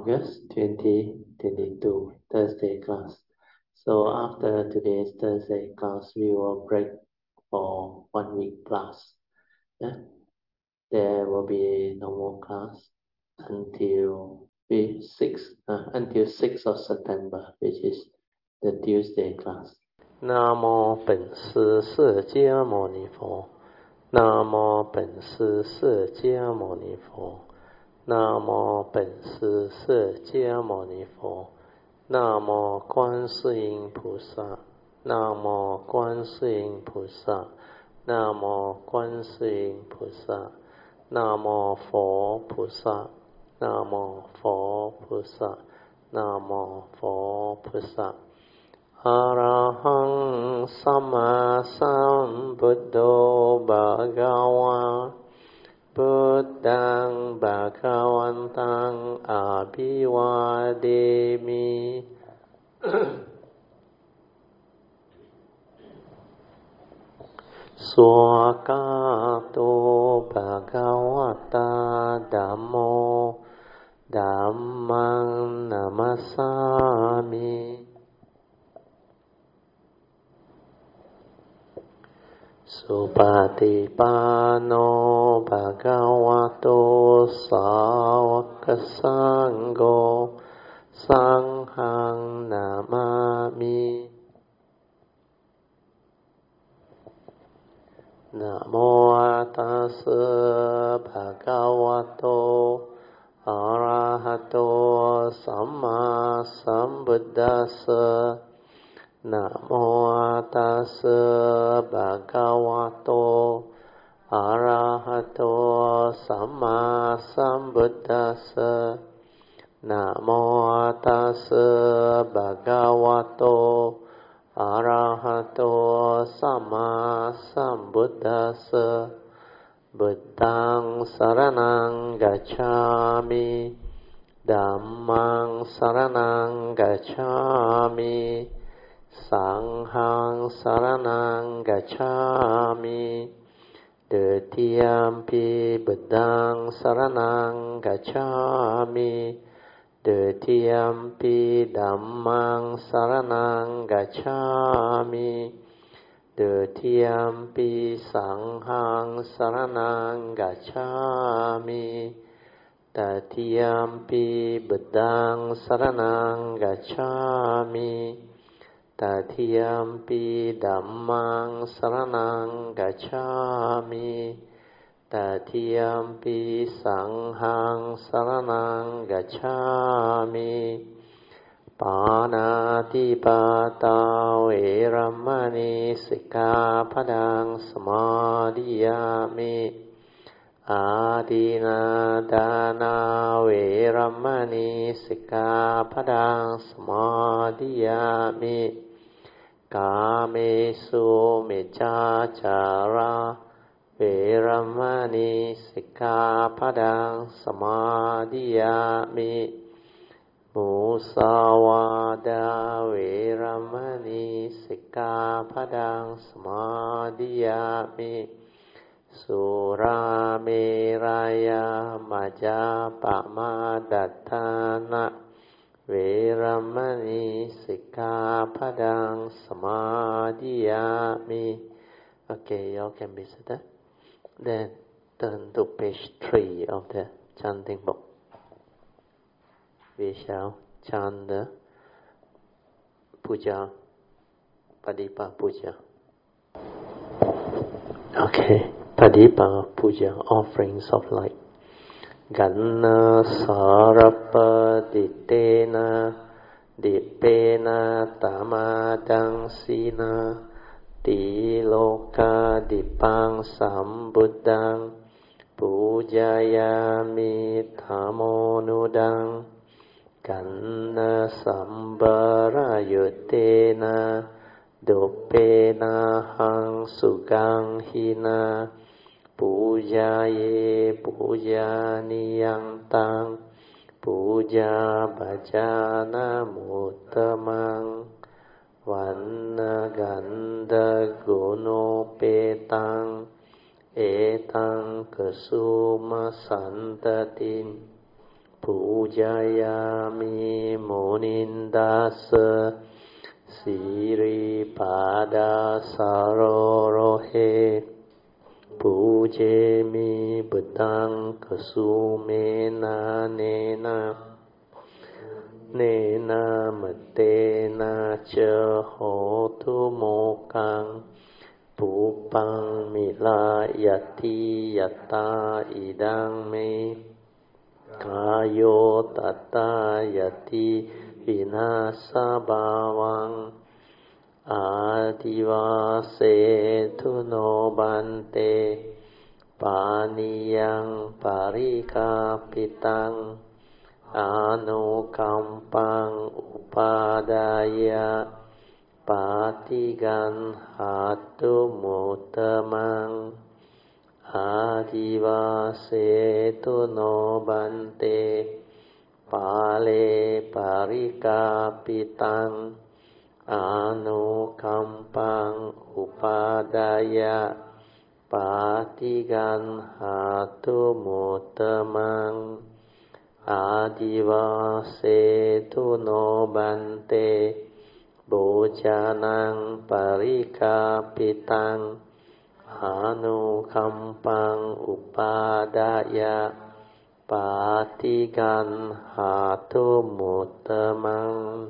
August 2022, Thursday class. So after today's Thursday class, we will break for 1 week class. Yeah? There will be no more class until 6th of September, which is the Tuesday class. 南无本师释迦牟尼佛，南无本师释迦牟尼佛，南无本师释迦牟尼佛，南无观世音菩萨，南无观世音菩萨，南无观世音菩萨，南无佛菩萨，南无佛菩萨，南无佛菩萨。อะระหังสัมมาสัมพุทโธภะคะวาพุทธังภะคะวันตังอะภิวาเทมิสวากาโตภะคะวะตาธัมโมธัมมังนะมัสสามิสุปฏิปันโนภะคะวะโตสาวกสังโฆสังฆังนะมามินะโมตัสสะภะคะวะโตอะระหะโตสัมมาสัมพุทธัสสะนะโมตัสสะภะคะวะโตอะระหะโตสัมมาสัมพุทธัสสะนะโมตัสสะภะคะวะโตอะระหะโตสัมมาสัมพุทธัสสะบุตตังสรณังกัจฉามิธัมมังสรณังกัจฉามิสังฆังสรณังกัจฉามิดุติยมปิบุตตังสรณังกัจฉามิดุติยมปิธัมมังสรณังกัจฉามิดุติยมปิสังฆังสรณังกัจฉามิตติยมปิบุตตังสรณังกัจฉามิตติยมปิธัมมังสรณังกัจฉามิตติยมปิสังฆังสรณังกัจฉามิปานาติปาตาเวรมณีสิกขาปดังสมาธิยามิอาทินาทานาเวรมณีสิกขาปดังสมาธิยามิกาเมสุมิจฉาจาราเวรมณีสิกขาปดังสมาธิยามิมุสาวาทาเวรมณีสิกขาปดังสมาธิยามิสุราเมรยามัจจาปมาดัฏฐานะเวรมณีสิกขาปดังสมาธิยามิ Okay, you all can be seated. Then turn to page 3 of the chanting book. We shall chant the puja, Padipa puja. Okay, Padipa puja, offerings of light. Ganna sarappaditena dipena tamadang sina tiloka dipang sambuddhang pujayami thamonudang ganna sambarayutena dopena hang sugang hina pujaye pujaniyang tang puja bhajana muttamang vanna gandha gunopetang etang kasuma santatin Pujayami Munindasa Siri Pada Sarorohe Pujemi Buddhang Kasumena Nena Matena Cha Hotu Mokang Pupang Milayati Yata Idang Me Kayo Tata Yati Vinasa Bhavang Adivase Tuno Bante Paniyang Parikapitang Anukampang Upadaya Patigan Hatu Mutamang Adivase Tuno Bante Pale Parikapitang Anukampang Upadaya Patigan Hatu Mutamang Adivase Tuno Bante Bojanang Parikapitang Anukampang Upadaya Patigan Hatu Mutamang.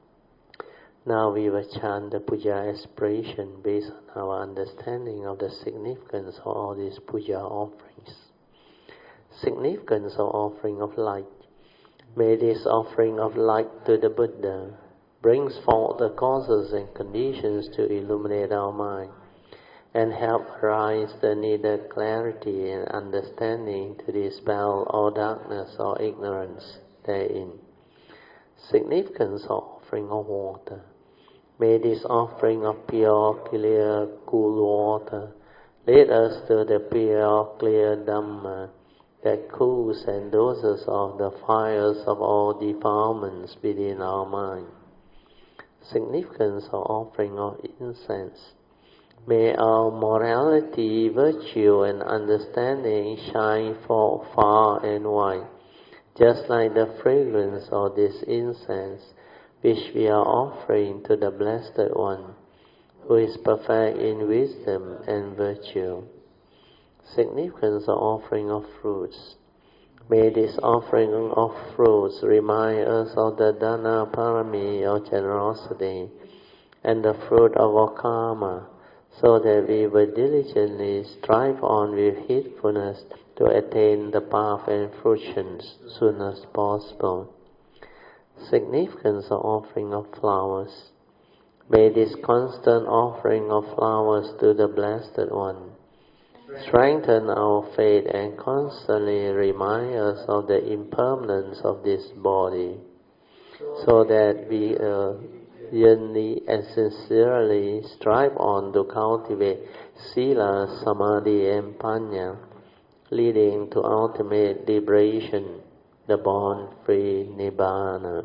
Now we will chant the puja aspiration based on our understanding of the significance of all these puja offerings. Significance of offering of light. May this offering of light to the Buddha brings forth the causes and conditions to illuminate our mind and help arise the needed clarity and understanding to dispel all darkness or ignorance therein. Significance of offering of water. May this offering of pure, clear, cool water lead us to the pure, clear Dhamma that cools and doses off the fires of all defilements within our mind. Significance of offering of incense. May our morality, virtue, and understanding shine forth far and wide, just like the fragrance of this incense which we are offering to the Blessed One, who is perfect in wisdom and virtue. Significance of offering of fruits. May this offering of fruits remind us of the Dana Parami of generosity and the fruit of our karma, so that we will diligently strive on with heedfulness to attain the path and fruitions soon as possible. Significance of offering of flowers. May this constant offering of flowers to the Blessed One strengthen our faith and constantly remind us of the impermanence of this body, so that we yearningly and sincerely strive on to cultivate Sila, Samadhi, and Panya, leading to ultimate liberation, the born-free Nibbana.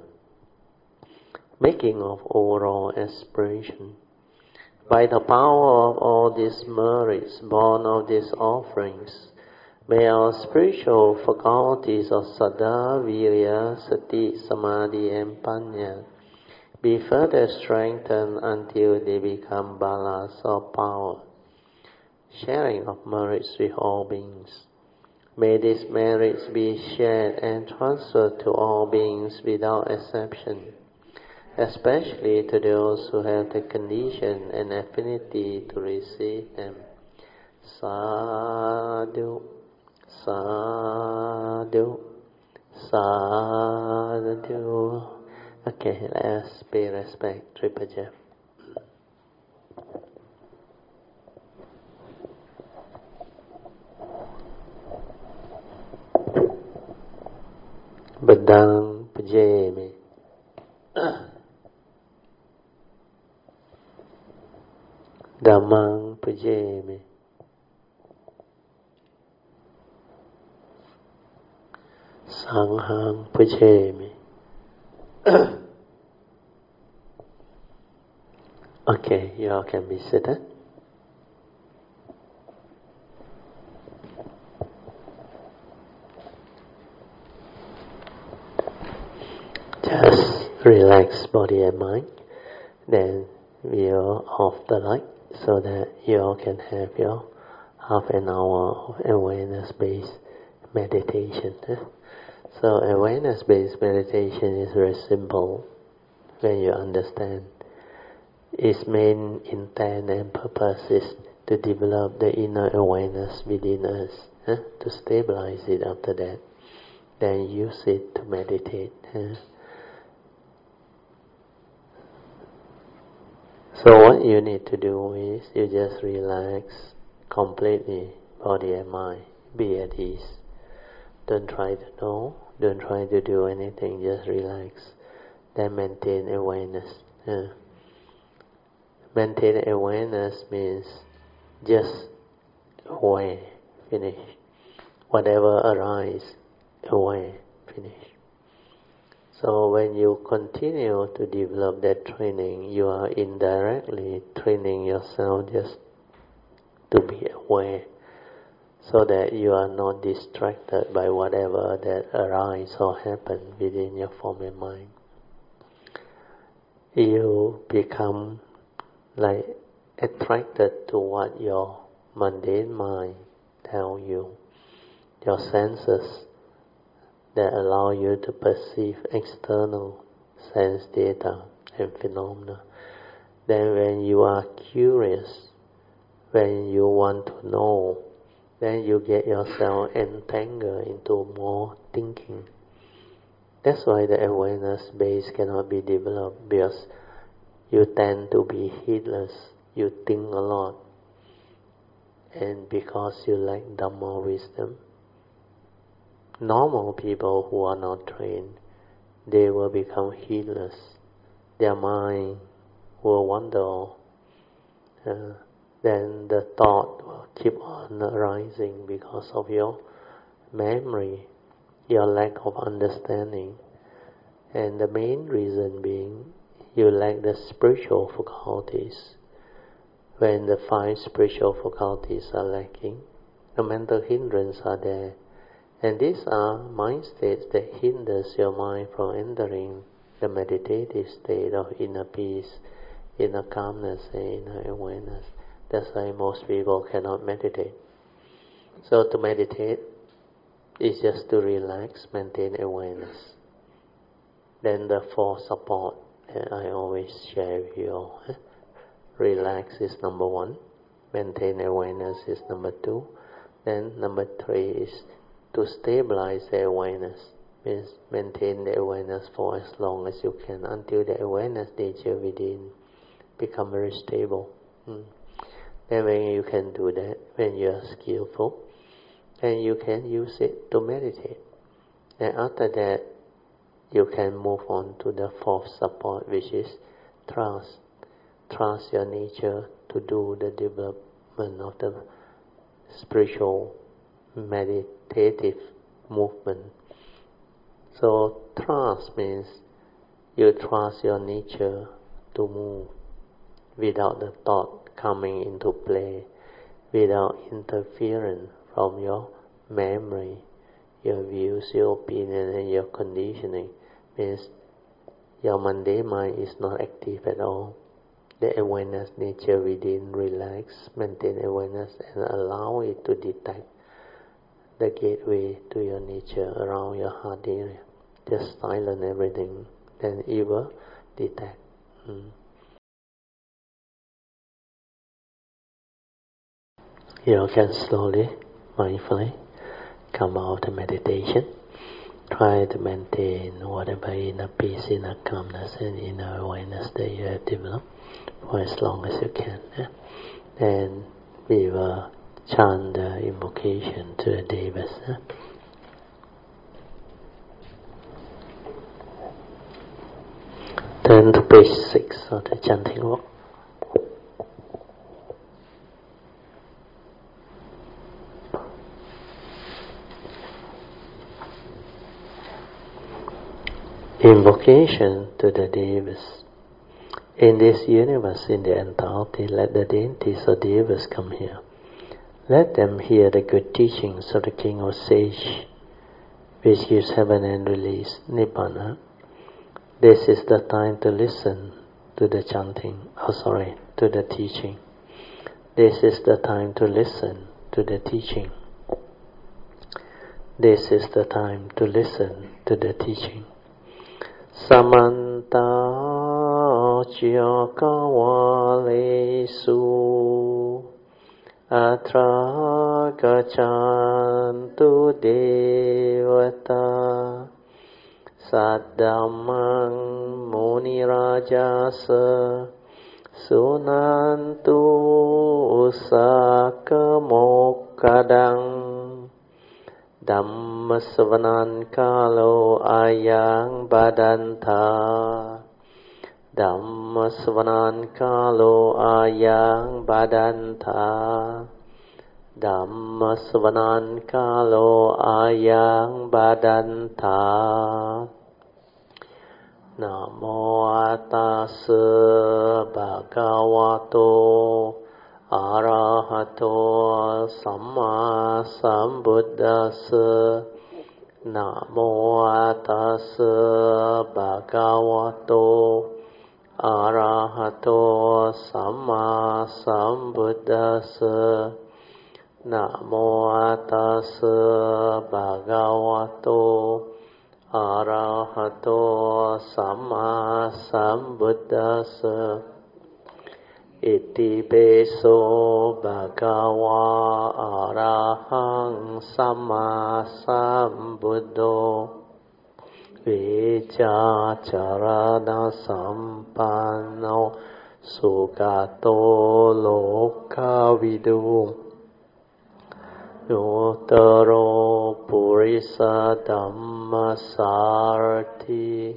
Making of overall aspiration. By the power of all these merits born of these offerings, may our spiritual faculties of Saddha, Virya, Sati, Samadhi, and Panya be further strengthened until they become balas of power. Sharing of merits with all beings. May these merits be shared and transferred to all beings without exception, especially to those who have the condition and affinity to receive them. Sadhu, sadhu, sadhu. Okay, let us pay respect, Tripaja. Badang Pajami. Dhammang Pujami. Sanghang Pujami. Okay, you all can be seated. Just relax body and mind. Then we'll off the light so that you all can have your half an hour of awareness-based meditation. So awareness-based meditation is very simple when you understand. Its main intent and purpose is to develop the inner awareness within us, to stabilize it after that. Then use it to meditate. So what you need to do is you just relax completely, body and mind, be at ease. Don't try to know, don't try to do anything, just relax. Then maintain awareness. Maintain awareness means just aware, finish. Whatever arises, aware, finish. So when you continue to develop that training, you are indirectly training yourself just to be aware, so that you are not distracted by whatever that arises or happens within your form and mind. You become like attracted to what your mundane mind tells you, your senses that allow you to perceive external sense data and phenomena. Then when you are curious, when you want to know, then you get yourself entangled into more thinking. That's why the awareness base cannot be developed, because you tend to be heedless, you think a lot, and because you lack Dhamma wisdom. Normal people who are not trained, they will become heedless. Their mind will wander. Then the thought will keep on arising because of your memory, your lack of understanding. And the main reason being, you lack the spiritual faculties. When the 5 spiritual faculties are lacking, the mental hindrances are there. And these are mind states that hinders your mind from entering the meditative state of inner peace, inner calmness, and inner awareness. That's why most people cannot meditate. So to meditate is just to relax, maintain awareness. Then the 4 support that I always share with you all. Relax is number 1. Maintain awareness is number 2. Then number 3 is to stabilize the awareness, means maintain the awareness for as long as you can, until the awareness nature within become very stable. Then when you can do that, when you are skillful, then you can use it to meditate. And after that, you can move on to the 4th support, which is trust. Trust your nature to do the development of the spiritual meditative movement. So trust means you trust your nature to move without the thought coming into play, without interference from your memory, your views, your opinion, and your conditioning. Means your mundane mind is not active at all. The awareness nature within relax, maintain awareness, and allow it to detect the gateway to your nature around your heart area. Just silence everything, then it will detect. You can slowly, mindfully come out of meditation. Try to maintain whatever inner peace, inner calmness, and inner awareness that you have developed for as long as you can. And we will chant the invocation to the Devas. Turn to page 6 of the chanting book. Invocation to the Devas. In this universe, in the entirety, let the deities or Devas come here. Let them hear the good teachings of the King or Sage, which gives heaven and release, Nibbana. This is the time to listen to the chanting. To the teaching. This is the time to listen to the teaching. This is the time to listen to the teaching. Samanta Chakawalesu Atra Gachantu Devata Saddhamang Munirajasa Sunantu Usakamokadang Dhammasavanan Kalo Ayang Badanta Dhammasavanan Kalo Ayang Badanta Dhammasavanan Kalo Ayang Badanta Namo Tassa Bhagavato Arahato Samma Sambuddhassa Namo Tassa Bhagavato Arahato Samma Sambuddhassa Namo Tassa Bhagavato Arahato Samma Sambuddhassa Iti Beso Bhagava Arahang Samma Sambuddho Vicha Charana Sampanno Sugato Lokavidu Nuttaro Purisa Dhammasarati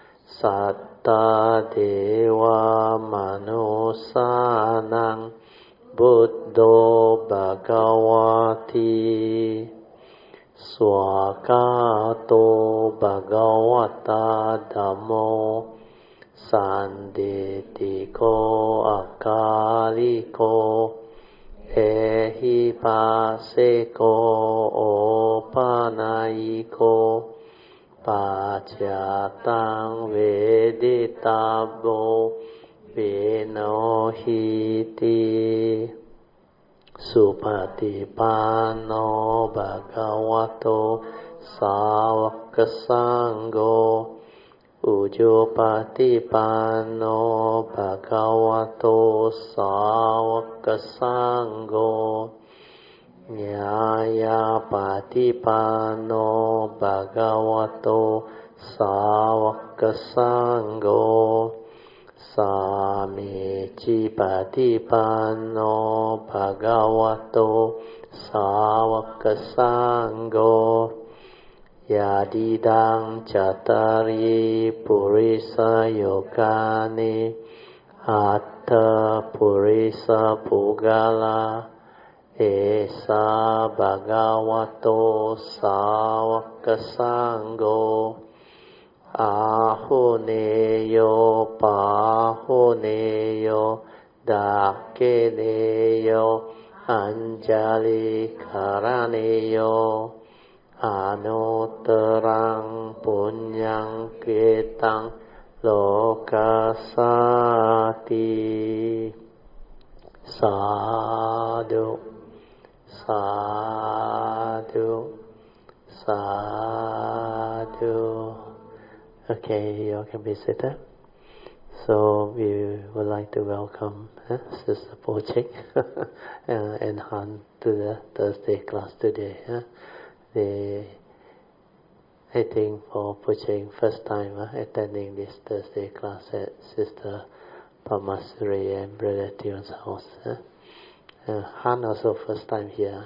Satta Deva Manusanang Buddho Bhagavati Swakato Bhagavata Dhammo Sanditiko Akaliko Ehi paseko opanayiko Pacatang veditabo vinohiti Supatipano bhagavato savakasangho Ujupatipano bhagavato savakasangho Nyayapatipano bhagavato savakasangho Samicipatipano bhagavato savakasangho Yadidang Chatari Purisa Yogani Atta Purisa Pugala Esa Bhagavato Savakasangho Ahuneyo Pahuneyo Dakeneyo Anjali Karaneyo Anutarang Punyang Ketang Lokasati Sadhu Sadhu Sadhu. Okay, you can be seated. So we would like to welcome Sister Po-Ching and Han to the Thursday class today. I think for Po-Ching first time attending this Thursday class at Sister Pamasuri and Brother Tion's house. Han also first time here.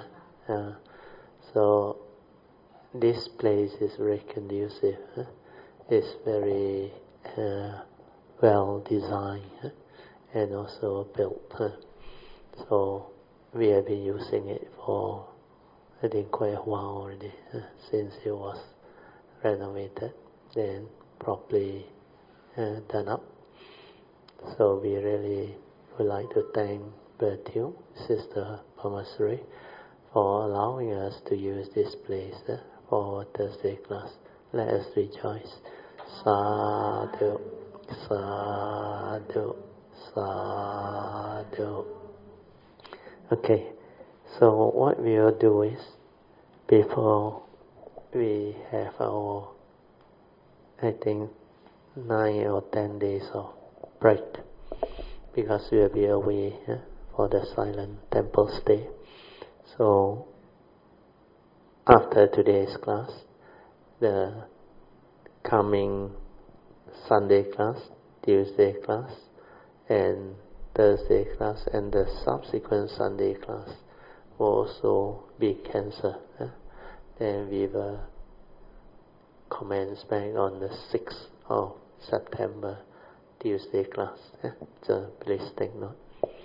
So this place is very conducive. It's very well designed and also built. So we have been using it for I think quite a while already, since it was renovated and properly done up. So we really would like to thank Brother Teo, Sister Pamasuri, for allowing us to use this place for our Thursday class. Let us rejoice. sadhu, sadhu, sadhu. Okay, so what we will do is, before we have our, I think, 9 or 10 days of break, because we will be away for the silent temple stay. So after today's class, the coming Sunday class, Tuesday class, and Thursday class, and the subsequent Sunday class will also be cancelled. Then we will commence back on the 6th of September, Tuesday class. So please take note.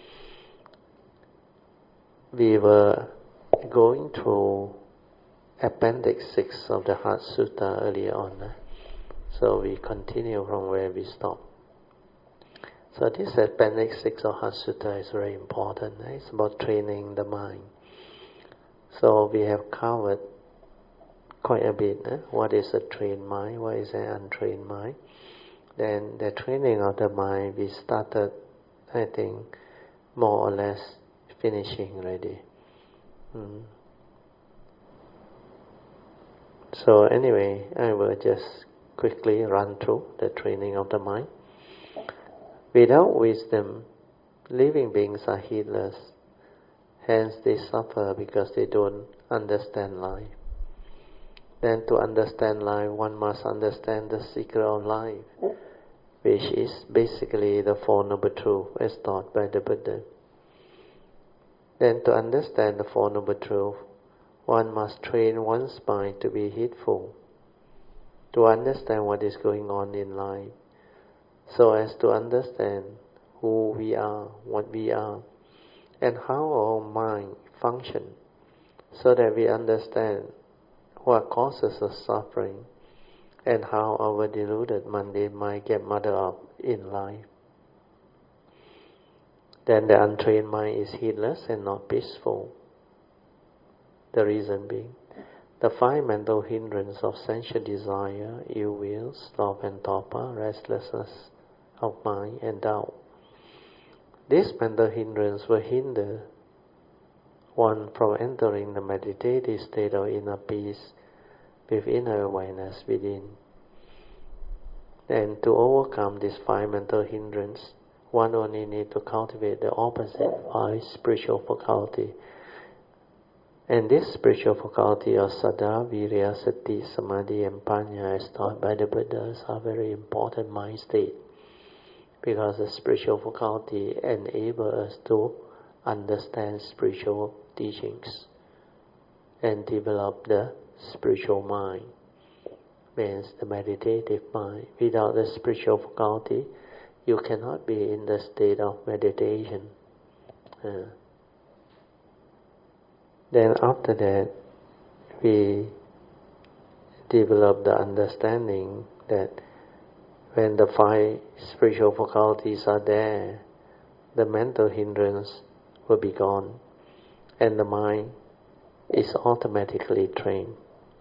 We were going through Appendix 6 of the Heart Sutta earlier on. So we continue from where we stopped. So this Appendix 6 of Heart Sutta is very important. It's about training the mind. So we have covered quite a bit. What is a trained mind? What is an untrained mind? Then the training of the mind, we started, I think, more or less finishing already. So anyway, I will just quickly run through the training of the mind. Without wisdom, living beings are heedless. Hence they suffer because they don't understand life. Then to understand life, one must understand the secret of life, which is basically the Four Noble Truths as taught by the Buddha. Then to understand the Four Noble Truths, one must train one's mind to be heedful, to understand what is going on in life, so as to understand who we are, what we are, and how our mind functions, so that we understand what causes us suffering and how our deluded mundane mind get muddled up in life. Then the untrained mind is heedless and not peaceful. The reason being, the 5 mental hindrances of sensual desire, ill will, sloth and torpor, restlessness of mind and doubt. These mental hindrances will hinder one from entering the meditative state of inner peace with inner awareness within. And to overcome these 5 mental hindrances, one only needs to cultivate the opposite 5 spiritual faculty. And this spiritual faculty of Saddha, Virya, Sati, Samadhi and Panya, as taught by the Buddhas, are very important mind state, because the spiritual faculty enable us to understand spiritual teachings and develop the spiritual mind, means the meditative mind. Without the spiritual faculty, you cannot be in the state of meditation. Then after that, we develop the understanding that when the 5 spiritual faculties are there, the mental hindrance will be gone, and the mind is automatically trained.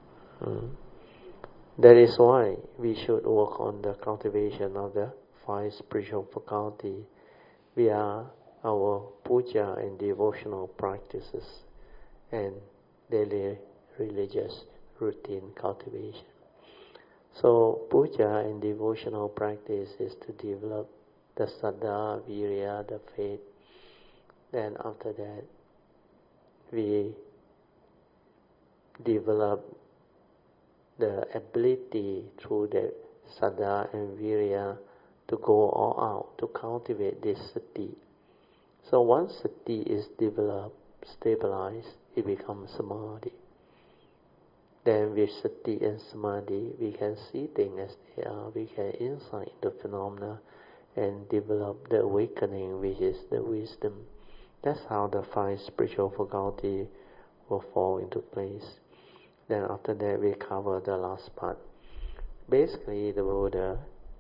That is why we should work on the cultivation of the 5 spiritual faculty via our puja and devotional practices and daily religious routine cultivation. So puja and devotional practice is to develop the saddha, virya, the faith. Then after that, we develop the ability through the saddha and virya to go all out, to cultivate this sati. So once sati is developed, stabilized, it becomes samadhi. Then with sati and samadhi, we can see things as they are, we can insight the phenomena and develop the awakening, which is the wisdom. That's how the 5 spiritual faculty will fall into place. Then after that, we cover the last part. Basically, the Buddha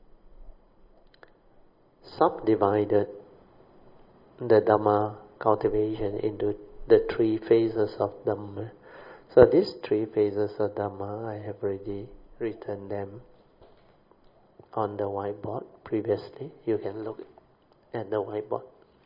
subdivided the Dhamma cultivation into the 3 phases of Dhamma. So these 3 phases of Dhamma, I have already written them on the whiteboard previously. You can look at the whiteboard.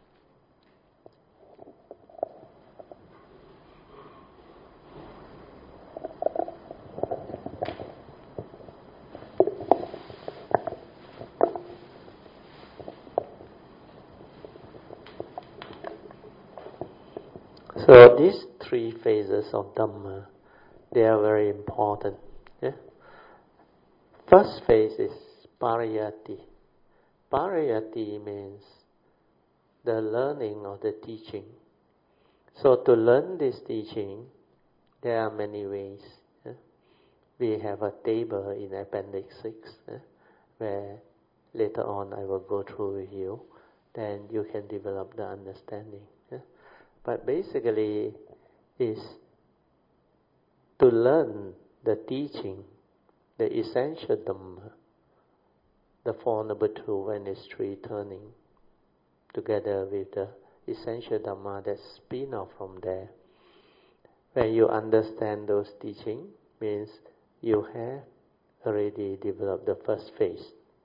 So these three phases of Dhamma, they are very important. Yeah? First phase is Parayati. Parayati means the learning of the teaching. So to learn this teaching, there are many ways. Yeah? We have a table in Appendix 6, where later on I will go through with you. Then you can develop the understanding. Yeah? But basically, is to learn the teaching, the essential Dhamma, the Four Noble Truths and its three turning, together with the essential Dhamma that spin off from there. When you understand those teachings, means you have already developed the first phase.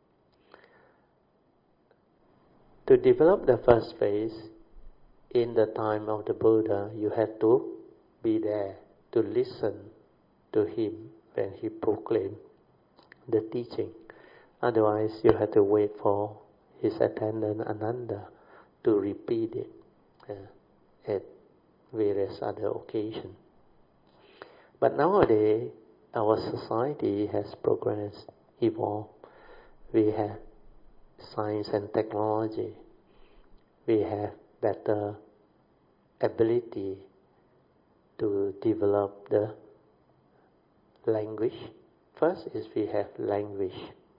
To develop the first phase, in the time of the Buddha, you had to be there to listen to him when he proclaimed the teaching. Otherwise, you had to wait for his attendant Ananda to repeat it at various other occasions. But nowadays, our society has progressed, evolved. We have science and technology. We have better ability to develop the language. First is we have language.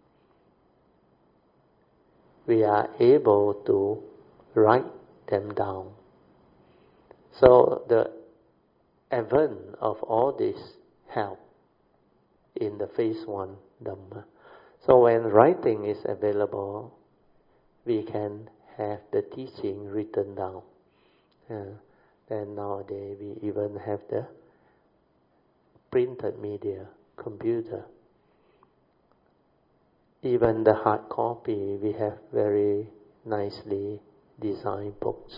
We are able to write them down. So the advent of all this help in the phase 1 Dhamma. So when writing is available, we can have the teaching written down. Then nowadays we even have the printed media, computer. Even the hard copy, we have very nicely designed books.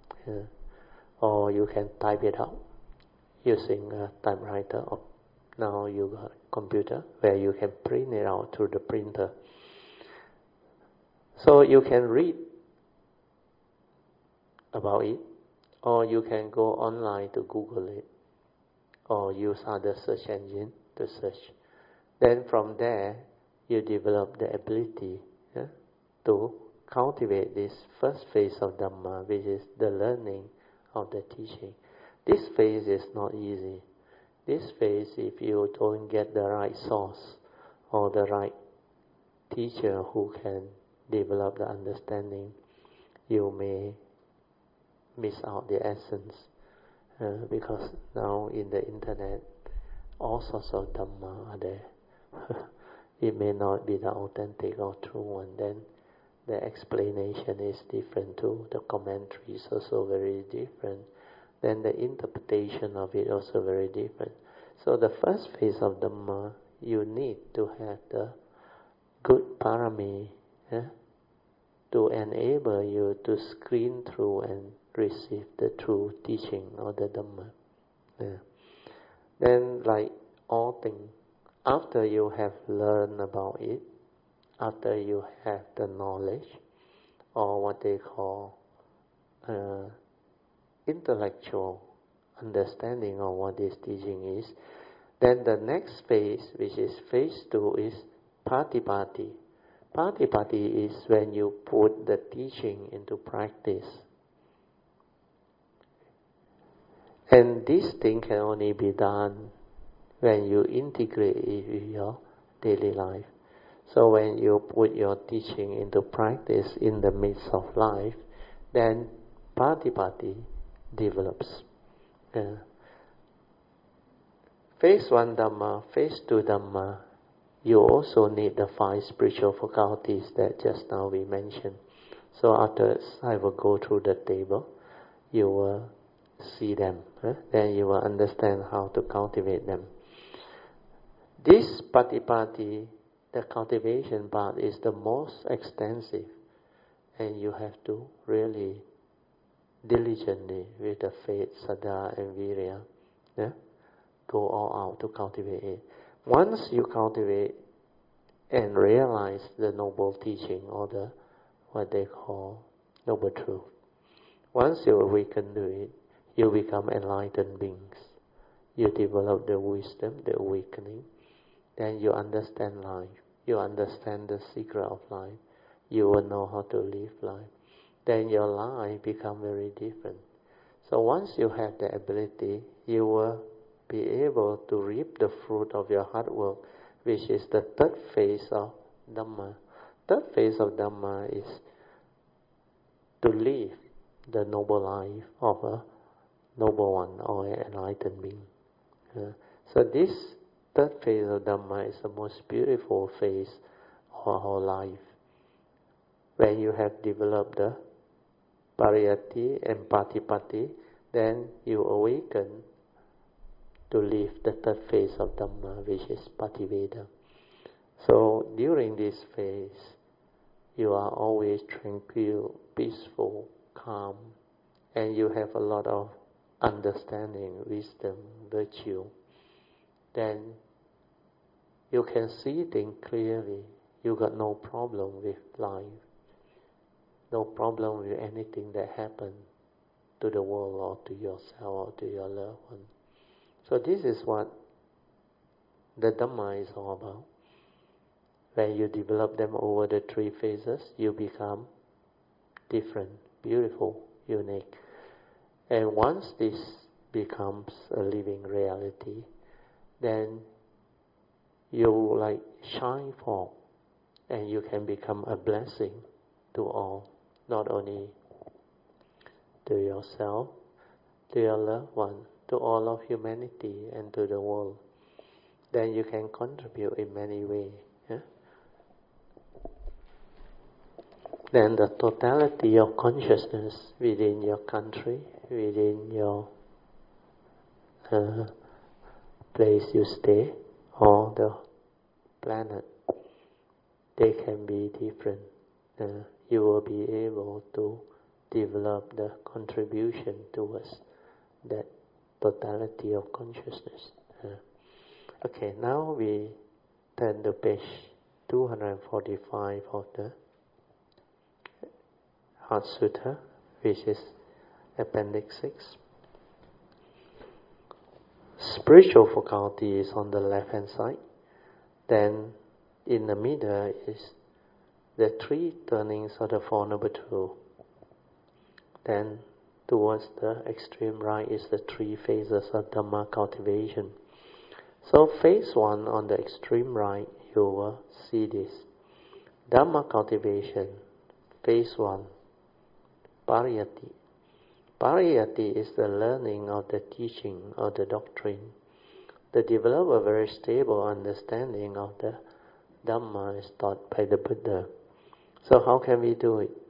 Or you can type it out using a typewriter. Or now you got a computer where you can print it out through the printer. So you can read about it, or you can go online to Google it, or use other search engine to search. Then from there, you develop the ability to cultivate this first phase of Dhamma, which is the learning of the teaching. This phase is not easy. This phase, if you don't get the right source or the right teacher who can develop the understanding, you may miss out the essence. Because now in the internet, all sorts of Dhamma are there. It may not be the authentic or true one. Then the explanation is different too. The commentary is also very different. Then the interpretation of it also very different. So the first phase of Dhamma, you need to have the good parami to enable you to screen through and receive the true teaching of the Dhamma. Then, like all things, after you have learned about it, after you have the knowledge, or what they call intellectual understanding of what this teaching is, then the next phase, which is phase 2, is Patipati. Patipati is when you put the teaching into practice. And this thing can only be done when you integrate it with your daily life. So when you put your teaching into practice in the midst of life, then Patipati develops. Phase 1 Dhamma, phase 2 Dhamma, you also need the 5 spiritual faculties that just now we mentioned. So afterwards, I will go through the table. You will see them. Then you will understand how to cultivate them. This Patipati the cultivation part is the most extensive, and you have to really diligently with the faith, saddha and virya, go all out to cultivate it. Once you cultivate and realize the noble teaching or the what they call noble truth, once you awaken to it, you become enlightened beings. You develop the wisdom, the awakening, then you understand life. You understand the secret of life. You will know how to live life. Then your life become very different. So once you have the ability, you will be able to reap the fruit of your hard work, which is the third phase of Dhamma. Third phase of Dhamma is to live the noble life of a noble one or an enlightened being. So this third phase of Dhamma is the most beautiful phase of our life. When you have developed the Pariyatti and Patipatti, then you awaken to live the third phase of Dhamma, which is Pativeda. So during this phase, you are always tranquil, peaceful, calm, and you have a lot of understanding, wisdom, virtue. Then you can see things clearly. You got no problem with life, no problem with anything that happened to the world or to yourself or to your loved one. So this is what the Dhamma is all about. When you develop them over the three phases, you become different, beautiful, unique. And once this becomes a living reality, then you like shine forth, and you can become a blessing to all, not only to yourself, to your loved one, to all of humanity and to the world. Then you can contribute in many ways. Then the totality of consciousness within your country, within your place you stay, or the planet, they can be different. You will be able to develop the contribution towards that totality of consciousness. Okay, now we turn to page 245 of the Heart Sutta, which is Appendix 6. Spiritual faculty is on the left-hand side. Then in the middle is the three turnings of the Four Noble Truths. Then towards the extreme right is the three phases of Dhamma cultivation. So phase 1 on the extreme right, you will see this. Dhamma cultivation, phase 1, Pariyatti. Pariyatti is the learning of the teaching of the doctrine. To develop a very stable understanding of the Dhamma is taught by the Buddha. So how can we do it?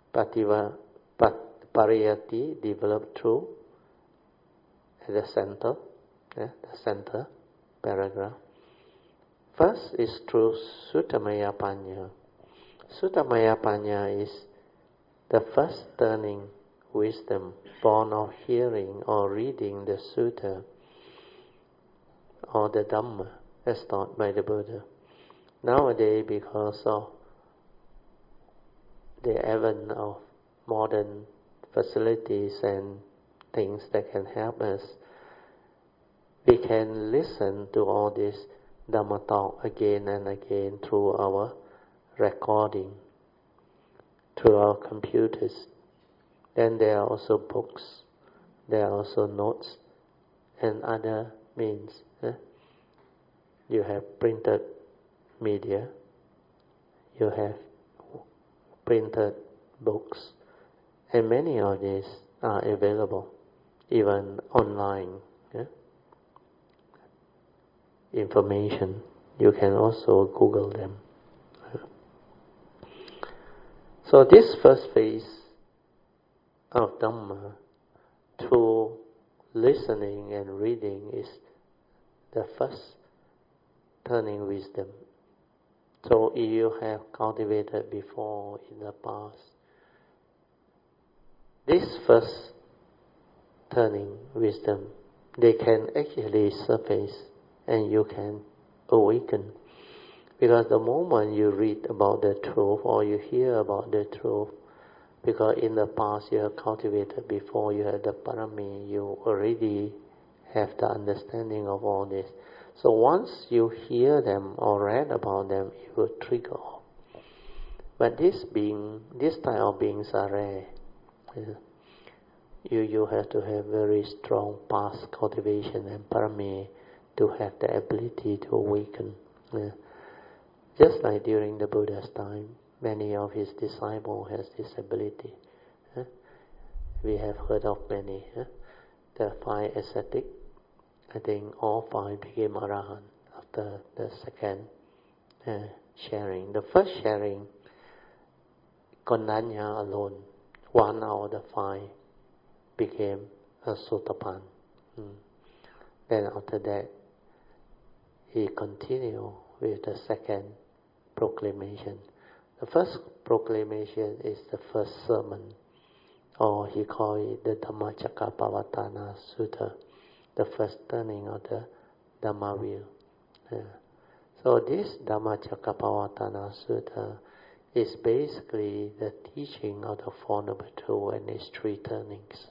Pariyatti developed through the center paragraph. First is through Suttamaya Panya. Suttamaya Panya is the first turning wisdom born of hearing or reading the Sutta or the Dhamma as taught by the Buddha. Nowadays, because of the advent of modern facilities and things that can help us, we can listen to all this Dhamma talk again and again through our recording, through our computers. Then there are also books, there are also notes and other means. You have printed media, you have printed books, and many of these are available, even online. Information, you can also Google them. So this first phase of Dhamma, through listening and reading, is the first turning wisdom. So if you have cultivated before in the past, this first turning wisdom, they can actually surface and you can awaken. Because the moment you read about the truth or you hear about the truth, because in the past you have cultivated before, you had the parami, you already have the understanding of all this. So once you hear them or read about them, it will trigger off. But this type of beings are rare. You have to have very strong past cultivation and parami to have the ability to awaken. Just like during the Buddha's time, many of his disciples has this ability. We have heard of many. The 5 ascetics, I think all 5 became Arahant after the second sharing. The first sharing, Kondanya alone, 1 out of the 5 became a Sotapan. Then after that, he continued with the second proclamation. The first proclamation is the first sermon, or he called it the Dhammacakkappavattana Sutta, the first turning of the Dhamma wheel. So this Dhammacakkappavattana Sutta is basically the teaching of the Four Noble Truths and its 3 turnings.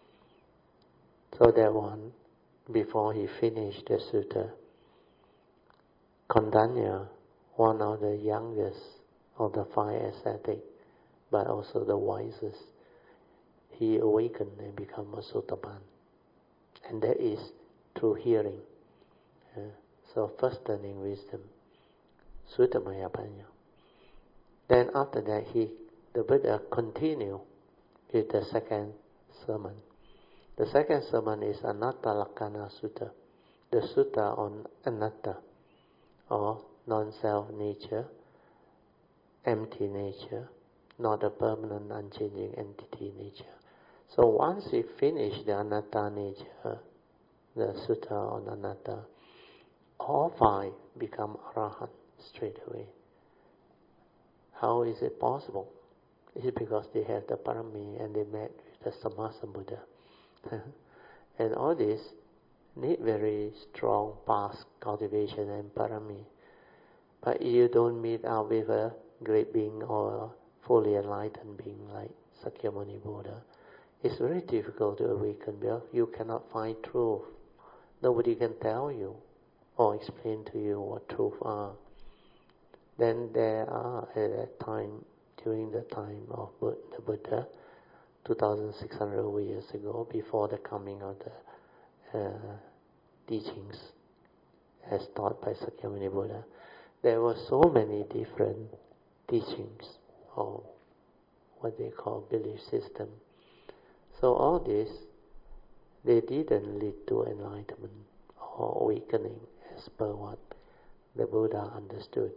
So that one, before he finished the sutta, Kondanya, one of the youngest of the 5 ascetics, but also the wisest, he awakened and became a Sotapan. And that is through hearing. So first turning wisdom, Suttamaya Panya. Then after that, the Buddha continued with the second sermon. The second sermon is Anatta Lakkhana Sutta, the sutta on anatta, or non-self nature, empty nature, not a permanent unchanging entity nature. So once we finish the anatta nature, the sutta on anatta, all 5 become Arahant straight away. How is it possible? It is because they have the parami and they met with the Sammasa Buddha. And all this need very strong past cultivation and parami. But if you don't meet up with a great being or a fully enlightened being like Sakyamuni Buddha, it's very difficult to awaken because you cannot find truth. Nobody can tell you or explain to you what truth are. Then there are at that time, during the time of the Buddha, 2,600 over years ago, before the coming of the teachings as taught by Sakyamuni Buddha, there were so many different teachings or what they call belief system. So all this, they didn't lead to enlightenment or awakening as per what the Buddha understood.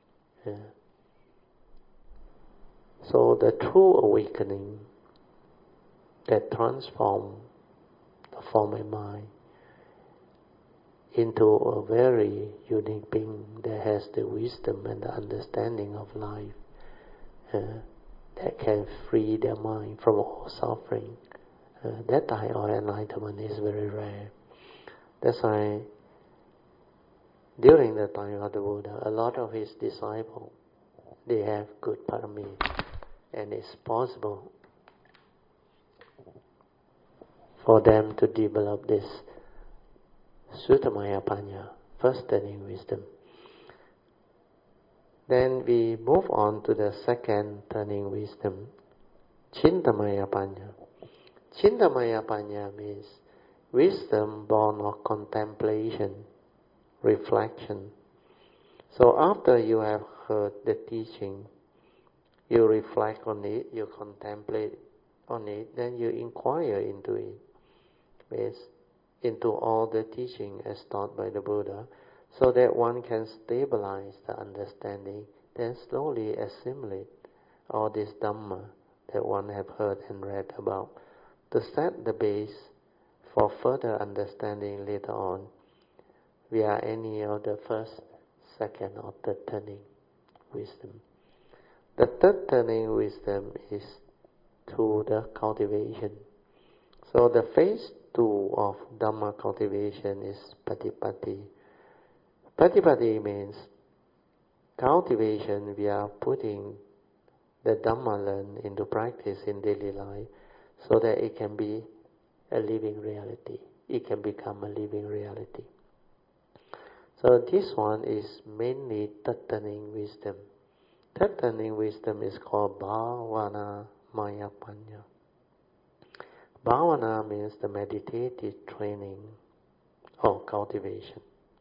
So the true awakening that transforms the form and mind into a very unique being that has the wisdom and the understanding of life, that can free their mind from all suffering. That type of enlightenment is very rare. That's why during the time of the Buddha, a lot of his disciples, they have good parami, and it's possible for them to develop this Suttamaya Panya, first turning wisdom. Then we move on to the second turning wisdom, Chintamaya Panya. Chintamaya Panya means wisdom born of contemplation, reflection. So after you have heard the teaching, you reflect on it, you contemplate on it, then you inquire into it. Means into all the teaching as taught by the Buddha, so that one can stabilize the understanding, then slowly assimilate all this Dhamma that one have heard and read about, to set the base for further understanding later on via any of the first, second or third turning. wisdom. The third turning wisdom is through the cultivation. So the phase 2 of Dhamma cultivation is Patipatti. Patipatti means cultivation. We are putting the Dhamma learned into practice in daily life so that it can be a living reality. It can become a living reality. So this one is mainly third turning wisdom. Third turning wisdom is called Bhavana Maya Panya. Bhavana means the meditative training or cultivation.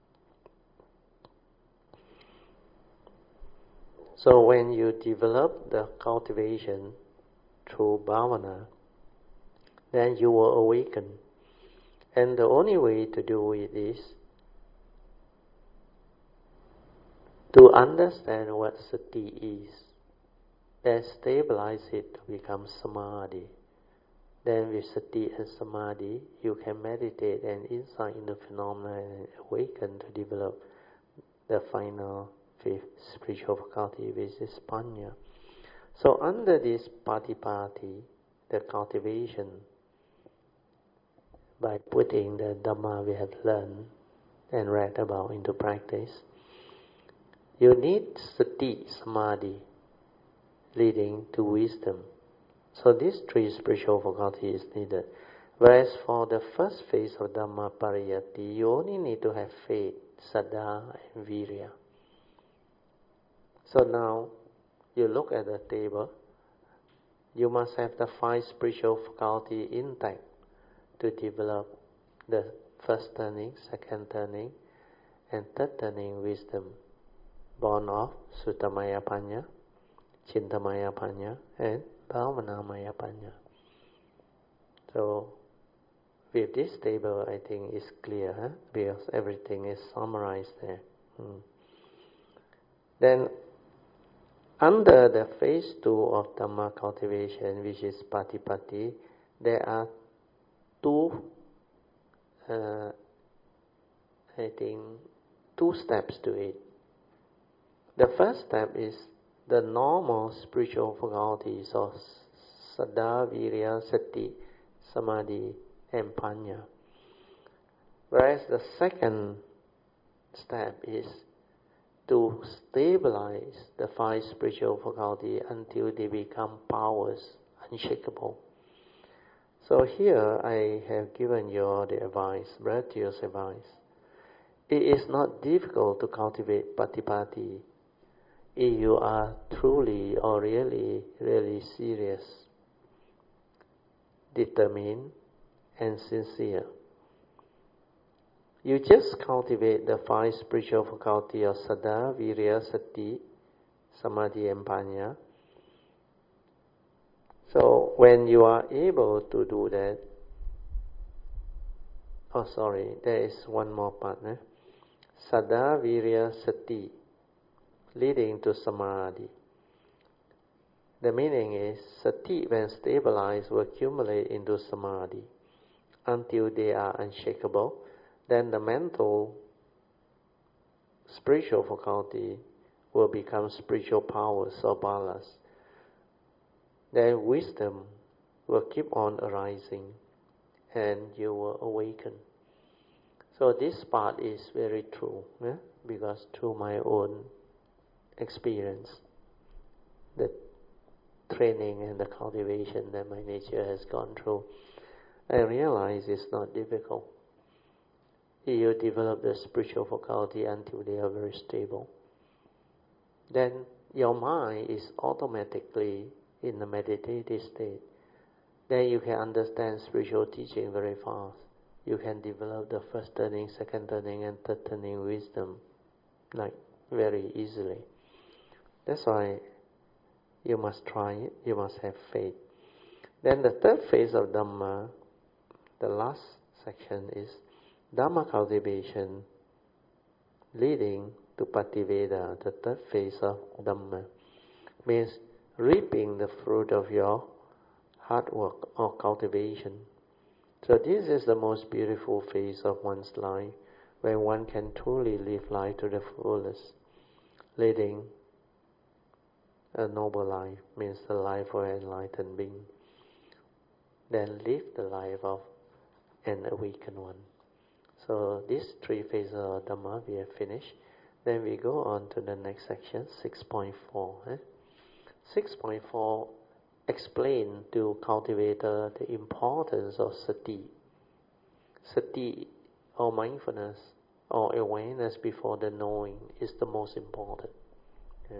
So when you develop the cultivation through bhavana, then you will awaken. And the only way to do it is to understand what sati is, then stabilize it to become samadhi. Then with sati and samadhi, you can meditate and insight in the phenomena and awaken to develop the final fifth spiritual faculty, which is panya. So under this patipatti, the cultivation, by putting the Dhamma we have learned and read about into practice, you need sati, samadhi, leading to wisdom. So these three spiritual faculties is needed. Whereas for the first phase of Dhamma pariyatti, you only need to have faith, saddha and virya. So now, you look at the table, you must have the 5 spiritual faculty intact to develop the first turning, second turning, and third turning wisdom, born of Suttamaya Panya, Chintamaya Panya, and Bhavanamaya Panya. So, with this table, I think it's clear, because everything is summarized there. Then, under the phase 2 of Dhamma cultivation, which is Patipatti, there are 2 steps to it. The first step is the normal spiritual faculties of Saddha, Virya, Sati, Samadhi, and Panya. Whereas the second step is to stabilize the 5 spiritual faculty until they become powers, unshakable. So here I have given you the advice, virtuous advice. It is not difficult to cultivate patipatti if you are truly or really serious, determined, and sincere. You just cultivate the 5 spiritual faculty of Saddha, Virya, Sati, Samadhi, and Panya. So when you are able to do that, there is one more part. Saddha, Virya, Sati, leading to Samadhi. The meaning is, Sati when stabilized will accumulate into Samadhi until they are unshakable. Then the mental spiritual faculty will become spiritual powers or balas. Then wisdom will keep on arising and you will awaken. So this part is very true, because through my own experience, the training and the cultivation that my nature has gone through, I realize it's not difficult. You develop the spiritual faculty until they are very stable. Then your mind is automatically in the meditative state. Then you can understand spiritual teaching very fast. You can develop the first turning, second turning, and third turning wisdom very easily. That's why you must try it, you must have faith. Then the third phase of Dhamma, the last section, is Dhamma cultivation leading to Pativeda, the third phase of Dhamma. Means reaping the fruit of your hard work or cultivation. So this is the most beautiful phase of one's life, when one can truly live life to the fullest, leading a noble life, means the life of an enlightened being. Then live the life of an awakened one. So these three phases of Dhamma we have finished. Then we go on to the next section, 6.4. 6.4 explain to cultivator the importance of sati. Sati, or mindfulness, or awareness before the knowing, is the most important. Yeah.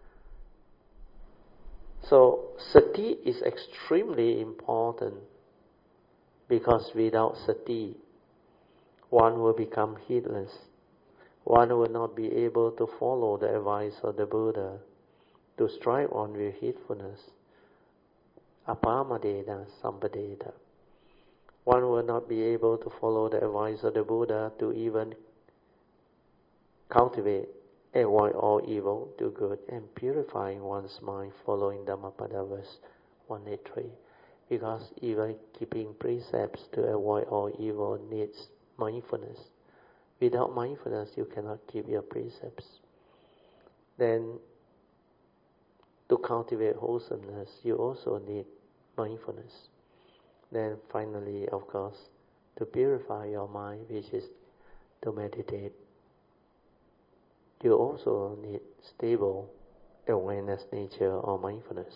So sati is extremely important, because without sati, one will become heedless. One will not be able to follow the advice of the Buddha to strive on with heedfulness. Apamadena sampadeta. One will not be able to follow the advice of the Buddha to even cultivate, avoid all evil, do good, and purifying one's mind following Dhammapada verse 183. Because even keeping precepts to avoid all evil needs mindfulness. Without mindfulness, you cannot keep your precepts. Then, to cultivate wholesomeness, you also need mindfulness. Then finally, of course, to purify your mind, which is to meditate, you also need stable awareness nature or mindfulness.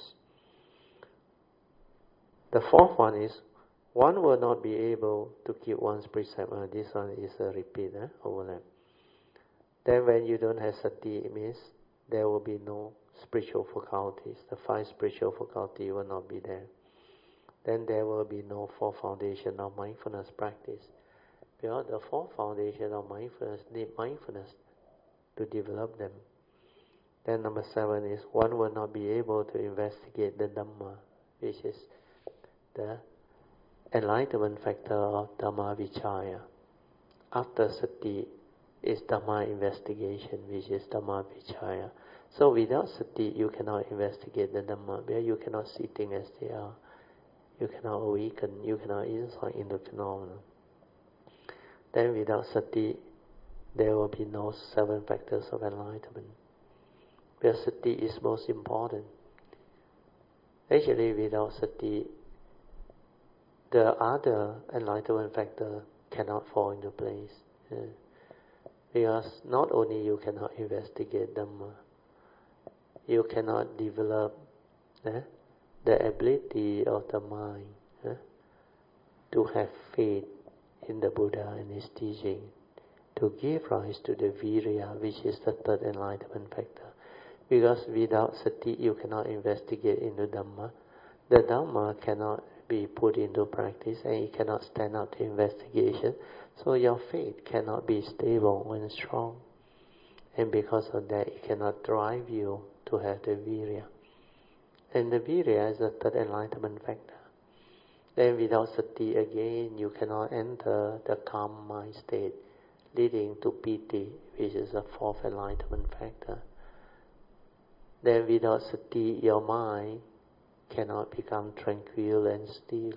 The fourth one is, one will not be able to keep one's precept. This one is a repeat, overlap. Then when you don't have sati, it means there will be no spiritual faculties. The 5 spiritual faculties will not be there. Then there will be no 4 foundation of mindfulness practice. Because the 4 foundation of mindfulness need mindfulness to develop them. Then number 7 is, one will not be able to investigate the Dhamma, which is the enlightenment factor of Dhamma Vichaya. After sati is Dhamma investigation, which is Dhamma Vichaya. So without sati, you cannot investigate the Dhamma, where you cannot see things as they are. You cannot awaken, you cannot insight into phenomena. Then without sati, there will be no 7 factors of enlightenment. Where sati is most important. Actually, without sati, the other enlightenment factor cannot fall into place. Because not only you cannot investigate Dhamma, you cannot develop the ability of the mind to have faith in the Buddha and his teaching, to give rise to the virya, which is the 3rd enlightenment factor. Because without sati, you cannot investigate into Dhamma. The Dhamma cannot be put into practice, and it cannot stand up to investigation. So your faith cannot be stable and strong. And because of that, it cannot drive you to have the virya. And the virya is the 3rd enlightenment factor. Then without sati again, you cannot enter the calm mind state, leading to piti, which is the 4th enlightenment factor. Then without sati, your mind cannot become tranquil and still,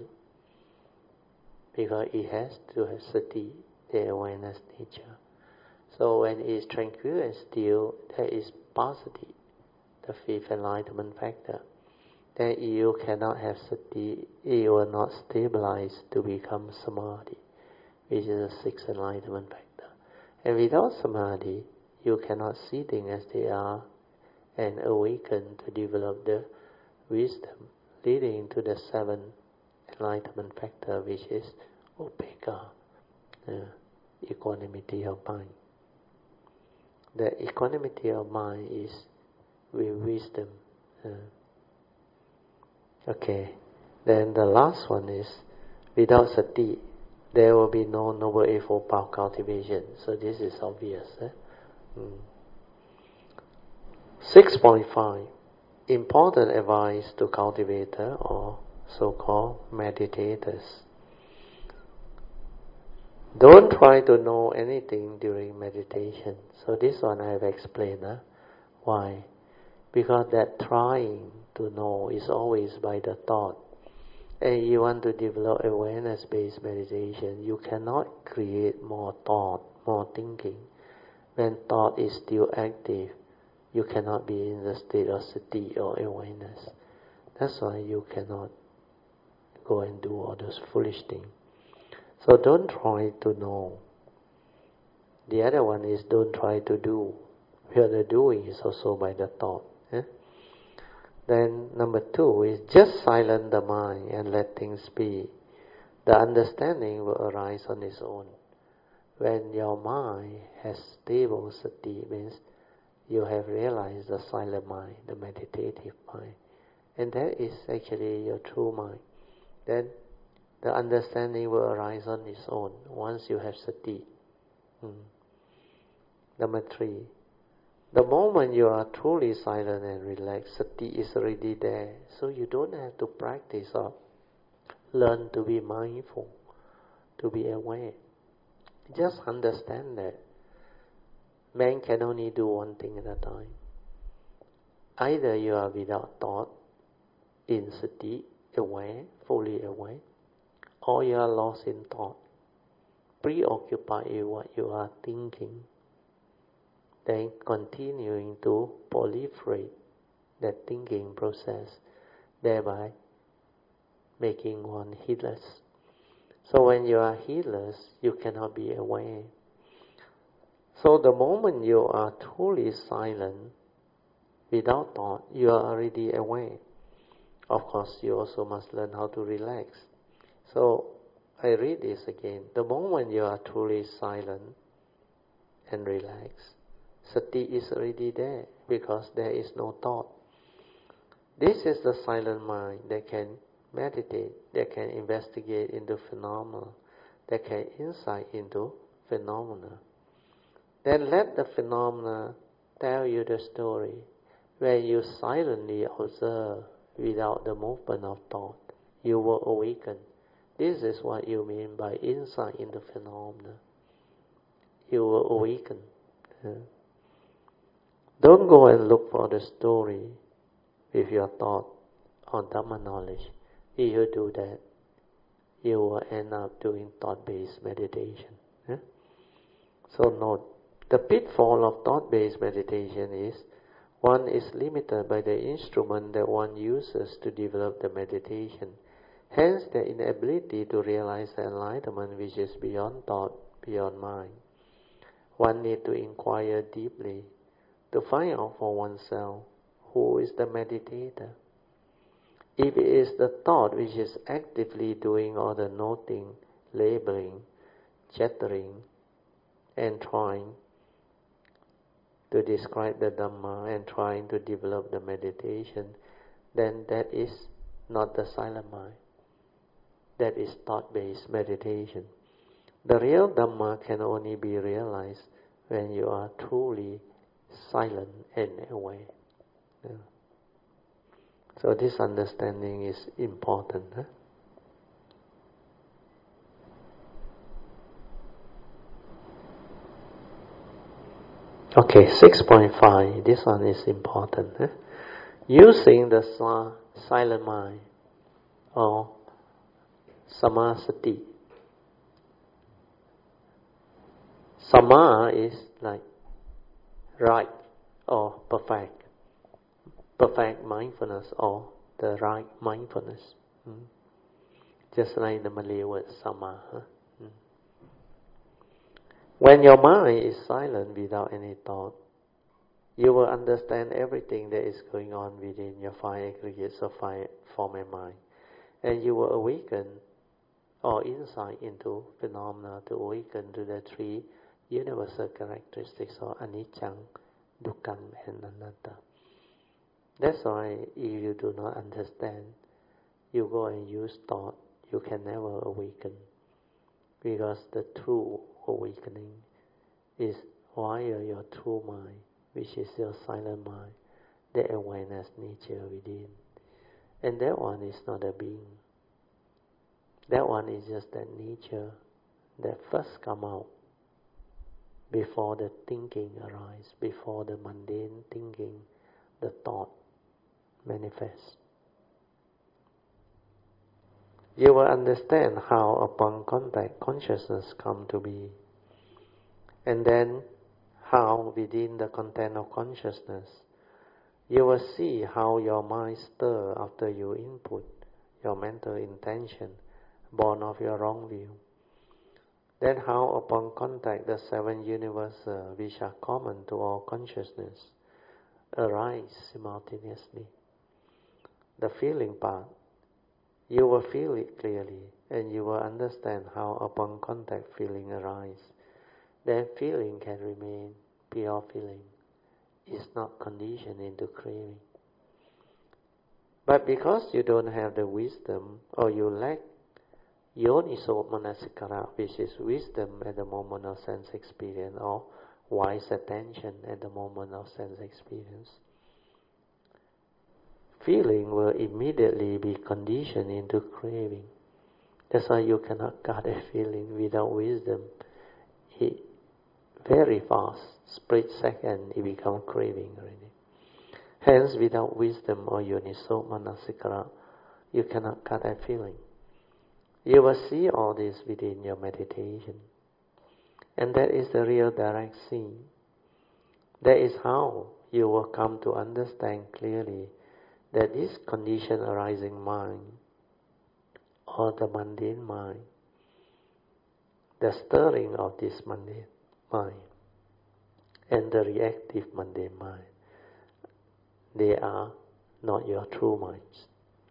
because it has to have sati, the awareness nature. So when it is tranquil and still, there is passaddhi, the 5th enlightenment factor. Then you cannot have sati, it will not stabilize to become samadhi, which is the 6th enlightenment factor. And without samadhi, you cannot see things as they are and awaken to develop the wisdom, leading to the 7th enlightenment factor, which is upekkha, equanimity of mind. The equanimity of mind is with wisdom. Okay, then the last one is, without sati, there will be no noble eightfold path cultivation. So this is obvious. 6.5. Important advice to cultivator or so-called meditators. Don't try to know anything during meditation. So this one I have explained. Why? Because that trying to know is always by the thought. And you want to develop awareness-based meditation, you cannot create more thought, more thinking. When thought is still active, you cannot be in the state of sati or awareness. That's why you cannot go and do all those foolish things. So don't try to know. The other one is don't try to do. Where the doing is also by the thought. Then number 2 is just silence the mind and let things be. The understanding will arise on its own. When your mind has stable sati, means you have realized the silent mind, the meditative mind. And that is actually your true mind. Then the understanding will arise on its own once you have sati. Number 3, the moment you are truly silent and relaxed, sati is already there. So you don't have to practice or learn to be mindful, to be aware. Just understand that man can only do one thing at a time. Either you are without thought, in sati, aware, fully aware, or you are lost in thought, preoccupied with what you are thinking, then continuing to proliferate that thinking process, thereby making one heedless. So when you are heedless, you cannot be aware. So the moment you are truly silent, without thought, you are already aware. Of course, you also must learn how to relax. So I read this again. The moment you are truly silent and relaxed, sati is already there because there is no thought. This is the silent mind that can meditate, that can investigate into phenomena, that can insight into phenomena. Then let the phenomena tell you the story. When you silently observe without the movement of thought, you will awaken. This is what you mean by insight into phenomena. You will awaken. Don't go and look for the story with your thought on Dhamma knowledge. If you do that, you will end up doing thought-based meditation. So note, the pitfall of thought-based meditation is one is limited by the instrument that one uses to develop the meditation. Hence, the inability to realize the enlightenment which is beyond thought, beyond mind. One needs to inquire deeply to find out for oneself who is the meditator. If it is the thought which is actively doing all the noting, labeling, chattering, and trying to describe the Dhamma and trying to develop the meditation, then that is not the silent mind. That is thought-based meditation. The real Dhamma can only be realized when you are truly silent and aware. So this understanding is important. Okay, 6.5. This one is important. Using the silent mind or samasati. Sama is like right or perfect. Perfect mindfulness or the right mindfulness. Just like the Malay word sama. When your mind is silent without any thought, you will understand everything that is going on within your 5 aggregates of 5 form and mind. And you will awaken or insight into phenomena, to awaken to the 3 universal characteristics of anicca, dukkha, and anatta. That's why if you do not understand, you go and use thought, you can never awaken. Because the true awakening is via your true mind, which is your silent mind, the awareness nature within. And that one is not a being. That one is just that nature that first come out before the thinking arises, before the mundane thinking, the thought manifests. You will understand how upon contact consciousness come to be, and then how within the content of consciousness You will see how your mind stirs after you input your mental intention, born of your wrong view. Then how upon contact the seven universals, which are common to all consciousness, arise simultaneously. The feeling part, you will feel it clearly, and you will understand how upon contact feeling arises. Then feeling can remain pure feeling. It's not conditioned into craving. But because you don't have the wisdom, or you lack Yoniso Manasikara, which is wisdom at the moment of sense experience, or wise attention at the moment of sense experience, feeling will immediately be conditioned into craving. That's why you cannot guard a feeling without wisdom. It very fast, split second, it becomes craving already. Hence, without wisdom or Yoniso Manasikara, you cannot guard a feeling. You will see all this within your meditation. And that is the real direct seeing. That is how you will come to understand clearly that this condition arising mind, or the mundane mind, the stirring of this mundane mind, and the reactive mundane mind, they are not your true minds.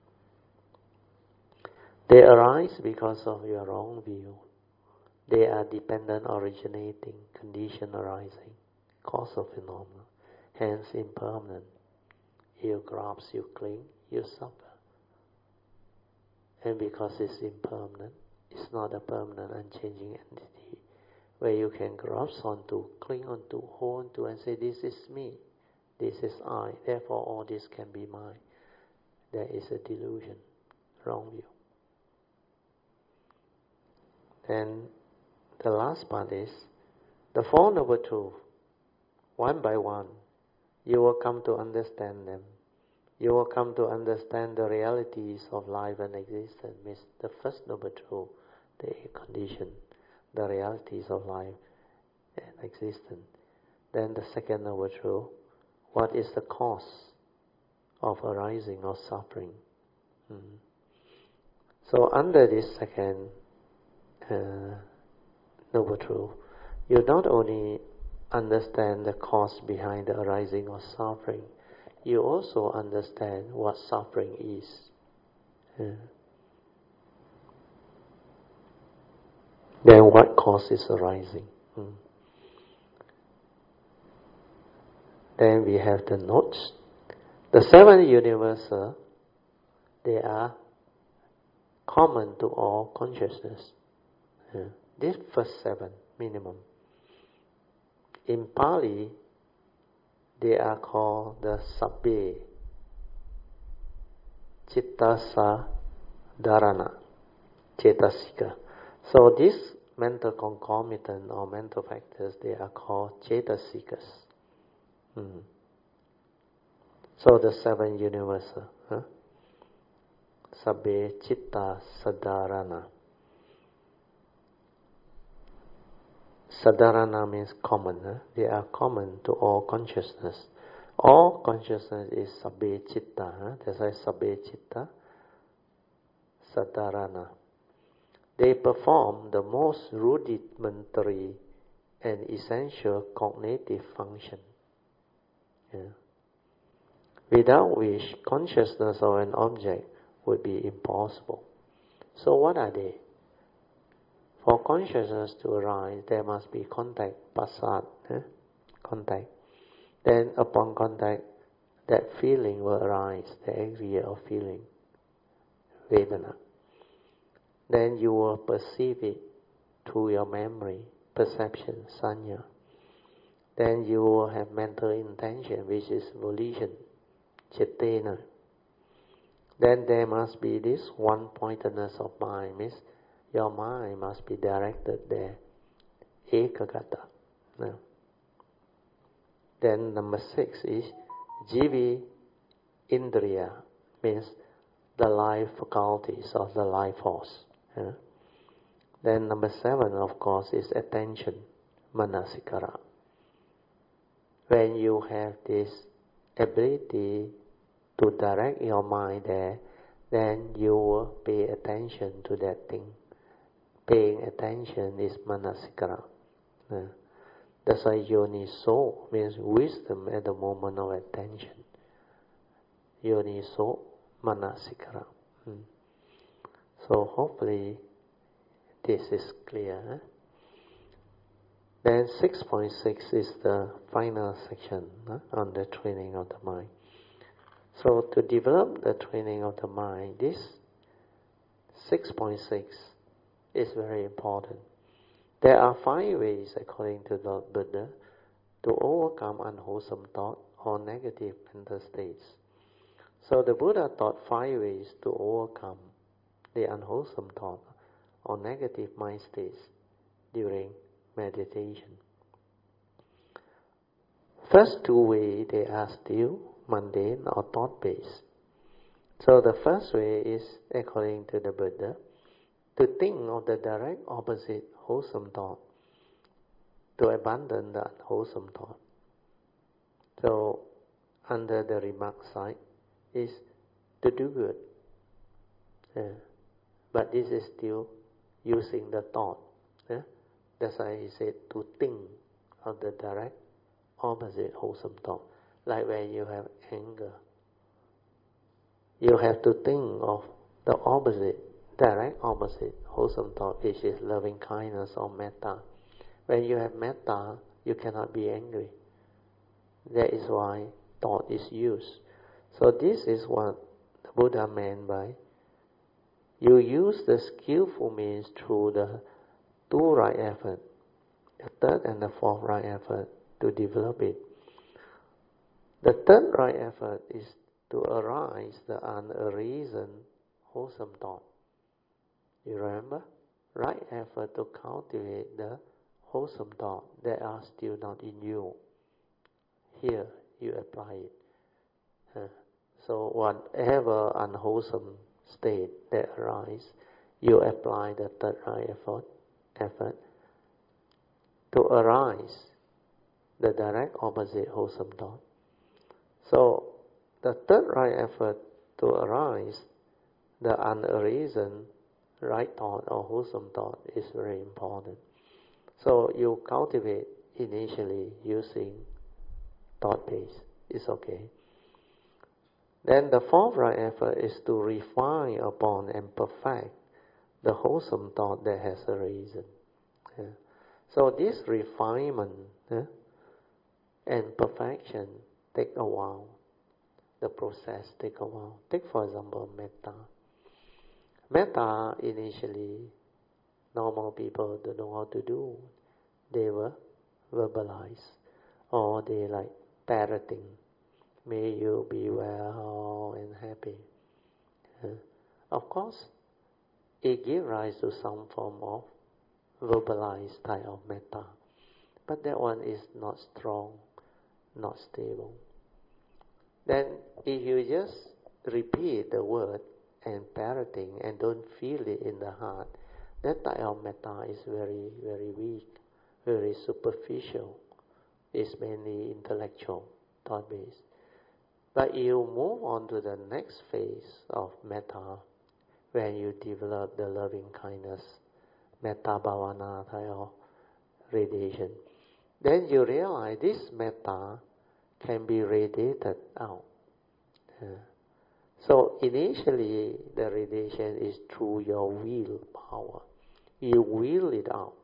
They arise because of your wrong view. They are dependent originating, condition arising, cause of phenomena, hence impermanent. You grasp, you cling, you suffer. And because it's impermanent, it's not a permanent, unchanging entity where you can grasp onto, cling onto, hold onto, and say, this is me, this is I, therefore all this can be mine. There is a delusion, wrong view. And the last part is the Four Noble Truths. One by one, you will come to understand them. You will come to understand the realities of life and existence. Means the first Noble Truth, the condition, the realities of life and existence. Then the second Noble Truth, what is the cause of arising or suffering? So under this second Noble Truth, you not only understand the cause behind the arising of suffering, you also understand what suffering is. Then what cause is arising? Then we have the notes. The seven universals, they are common to all consciousness. These first seven, minimum. In Pali, they are called the Sabbe Chittasa Dharana, Cetasika. So these mental concomitant or mental factors, they are called Cetasikas. So the seven universal, Sabbe Chitta Sadarana. Sadarana means common. They are common to all consciousness. All consciousness is Sabbe Chitta. That's why Sabbe Chitta Sadarana. They perform the most rudimentary and essential cognitive function, without which consciousness of an object would be impossible. So what are they? For consciousness to arise, there must be contact, pasad, contact. Then upon contact, that feeling will arise, the aggregate of feeling, Vedana. Then you will perceive it through your memory, perception, sanya. Then you will have mental intention, which is volition, cetena. Then there must be this one-pointedness of mind, means your mind must be directed there, ekagata. Now, then number 6 is jivi indriya, means the life faculties of the life force. Then number 7, of course, is attention, manasikara. When you have this ability to direct your mind there, then you will pay attention to that thing. Paying attention is manasikara. That's why yoniso means wisdom at the moment of attention. Yoniso manasikara. So hopefully this is clear. Then 6.6 is the final section on the training of the mind. So to develop the training of the mind, this 6.6 is very important. There are 5 ways, according to the Buddha, to overcome unwholesome thought or negative mental states. So the Buddha taught 5 ways to overcome the unwholesome thought or negative mind states during meditation. First 2 ways, they are still mundane or thought-based. So the first way is, according to the Buddha, to think of the direct opposite wholesome thought, to abandon the unwholesome thought. So under the remark side is to do good. But this is still using the thought. That's why he said to think of the direct opposite wholesome thought. Like when you have anger, you have to think of the opposite, direct opposite wholesome thought, which is loving kindness or metta. When you have metta, you cannot be angry. That is why thought is used. So this is what the Buddha meant by you use the skillful means through the 2 right effort, the 3rd and the 4th right effort, to develop it. The 3rd right effort is to arise the unreasoned wholesome thought. You remember? Right effort to cultivate the wholesome thought that are still not in you. Here you apply it. So whatever unwholesome state that arises, you apply the 3rd right effort to arise the direct opposite wholesome thought. So the 3rd right effort to arise the unreasoned right thought or wholesome thought is very important. So you cultivate initially using thought base. It's okay. Then the 4th right effort is to refine upon and perfect the wholesome thought that has arisen. So this refinement and perfection take a while. The process take a while. Take for example metta. Metta initially, normal people don't know how to do. They will verbalize, or they like parroting. May you be well and happy. Of course, it gives rise to some form of verbalized type of metta, but that one is not strong, not stable. Then if you just repeat the word and parroting and don't feel it in the heart, that type of metta is very, very weak, very superficial. It's mainly intellectual, thought-based. But you move on to the next phase of metta, when you develop the loving kindness, metta bhavana type of radiation. Then you realize this metta can be radiated out. So initially the radiation is through your willpower. You will it out.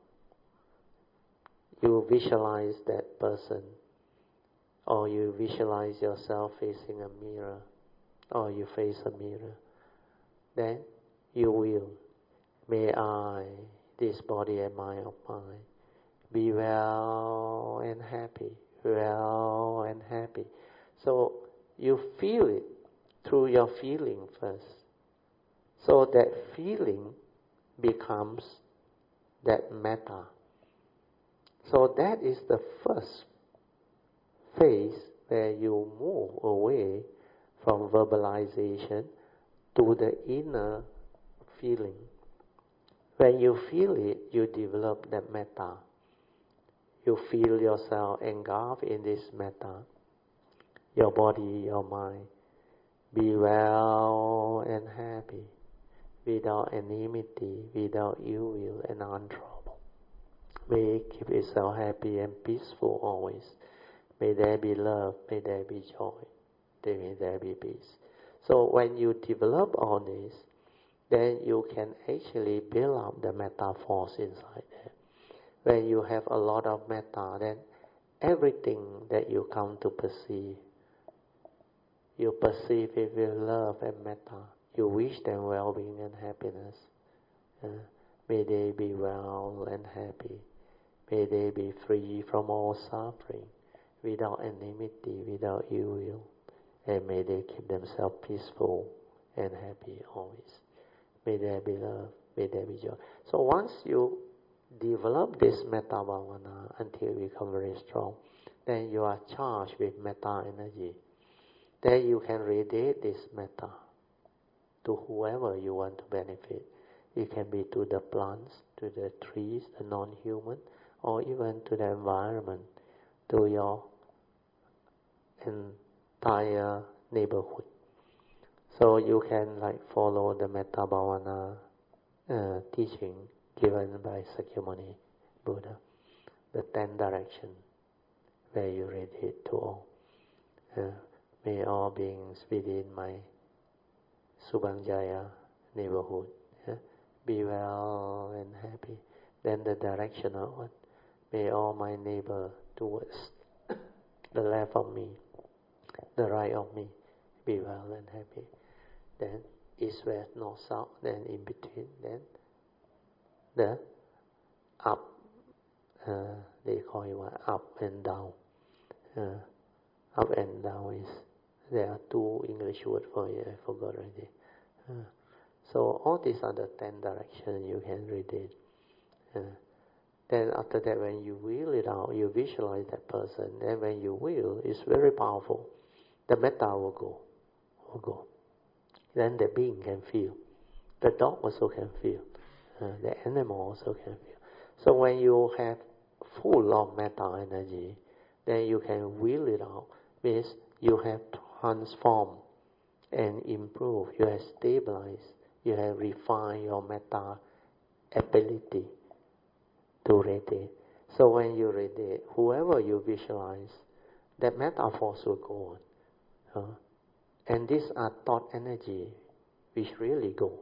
You visualize that person, or you visualize yourself facing a mirror, or you face a mirror. Then you will, may I, this body and mind of mine, be well and happy, well and happy. So you feel it through your feeling first. So that feeling becomes that metta. So that is the first phase where you move away from verbalization to the inner feeling. When you feel it, you develop that metta. You feel yourself engulfed in this metta. your body, your mind, be well and happy, without enmity, without ill will and untroubled. May it keep itself happy and peaceful always. May there be love, may there be joy, may there be peace. So when you develop all this, then you can actually build up the metta force inside there. When you have a lot of metta, then everything that you come to perceive, you perceive it with love and metta. You wish them well-being and happiness. May they be well and happy. May they be free from all suffering, without enmity, without ill will. And may they keep themselves peaceful and happy always. May there be love, may there be joy. So once you develop this metta bhavana until you become very strong, then you are charged with metta energy. Then you can radiate this metta to whoever you want to benefit. It can be to the plants, to the trees, the non-human, or even to the environment, to your entire neighborhood. So you can follow the metta bhavana teaching given by Sakyamuni Buddha, the 10 directions where you radiate to all. May all beings within my Subhangjaya neighborhood be well and happy. Then the directional one. May all my neighbor towards the left of me, the right of me, be well and happy. Then east, west, north, south, then in between, then the up, they call it what? Up and down. Up and down is, there are 2 English words for it, I forgot already. So all these are the 10 directions you can read it. Then after that, when you will it out, you visualize that person. Then when you will, it's very powerful. The metta will go. Then the being can feel. The dog also can feel. The animal also can feel. So when you have full of metta energy, then you can will it out. Means you have transformed and improved. You have stabilized. You have refined your metta ability to radiate. So when you radiate, whoever you visualize, that metta force will go on. And these are thought energy which really go.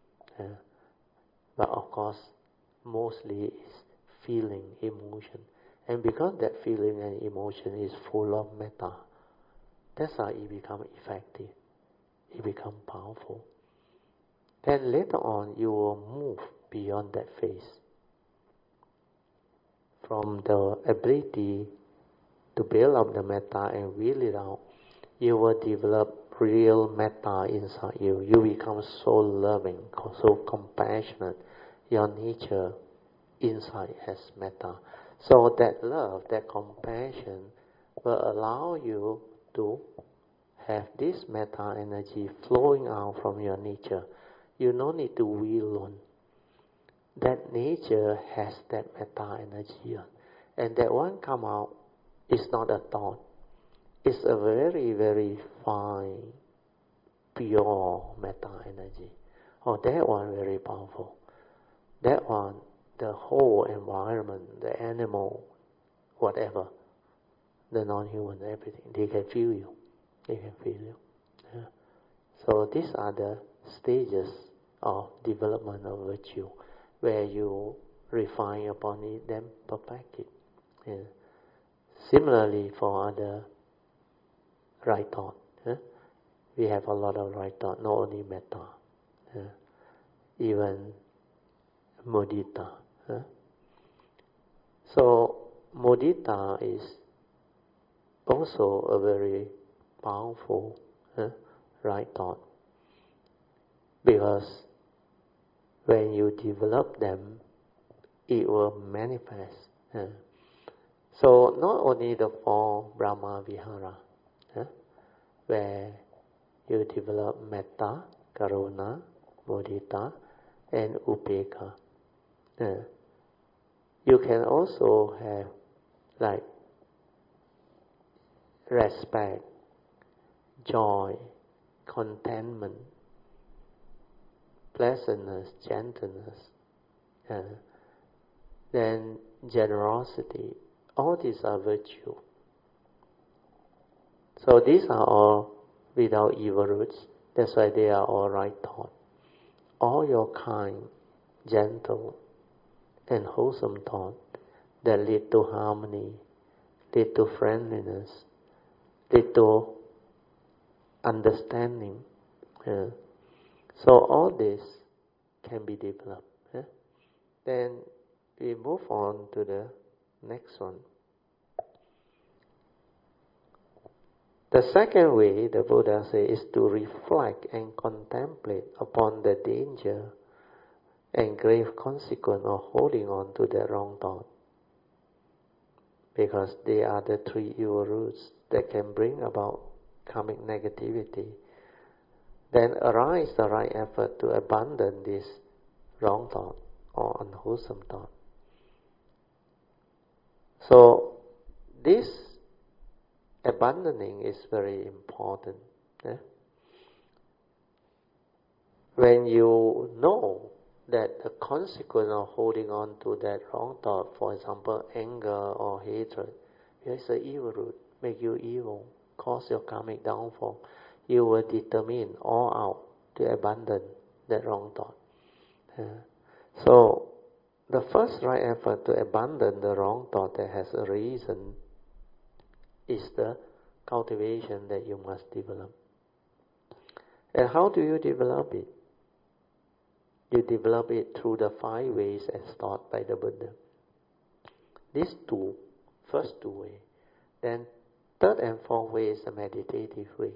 But of course, mostly is feeling, emotion. And because that feeling and emotion is full of metta, that's how it becomes effective. It becomes powerful. Then later on, you will move beyond that phase. From the ability to build up the metta and will it out, you will develop real metta inside you. You become so loving, so compassionate. Your nature inside has metta. So that love, that compassion will allow you to have this metta energy flowing out from your nature. You don't need to will on. That nature has that metta energy on. And that one come out is not a thought. It's a very, very fine, pure metta energy. Oh, that one very powerful. That one, the whole environment, the animal, whatever, the non-human, everything, they can feel you. They can feel you. Yeah. So these are the stages of development of virtue, where you refine upon it, then perfect it. Yeah. Similarly, for other right thought, we have a lot of right thought, not only metta, even mudita. So mudita is also a very powerful right thought, because when you develop them, it will manifest. So not only the 4 Brahma Vihara, where you develop metta, karuna, mudita, and upekkha. You can also have respect, joy, contentment, pleasantness, gentleness, then generosity. All these are virtue. So these are all without evil roots. That's why they are all right thought. All your kind, gentle, and wholesome thought that lead to harmony, lead to friendliness, lead to understanding. So all this can be developed. Then we move on to the next one. The second way, the Buddha says, is to reflect and contemplate upon the danger and grave consequence of holding on to the wrong thought. Because they are the three evil roots that can bring about karmic negativity. Then arise the right effort to abandon this wrong thought or unwholesome thought. So this abandoning is very important. When you know that the consequence of holding on to that wrong thought, for example, anger or hatred, is an evil root, make you evil, cause your karmic downfall, you will determine all out to abandon that wrong thought. So the first right effort to abandon the wrong thought that has a reason is the cultivation that you must develop. And how do you develop it? You develop it through the 5 ways as taught by the Buddha. These first two ways. Then third and fourth way is the meditative way.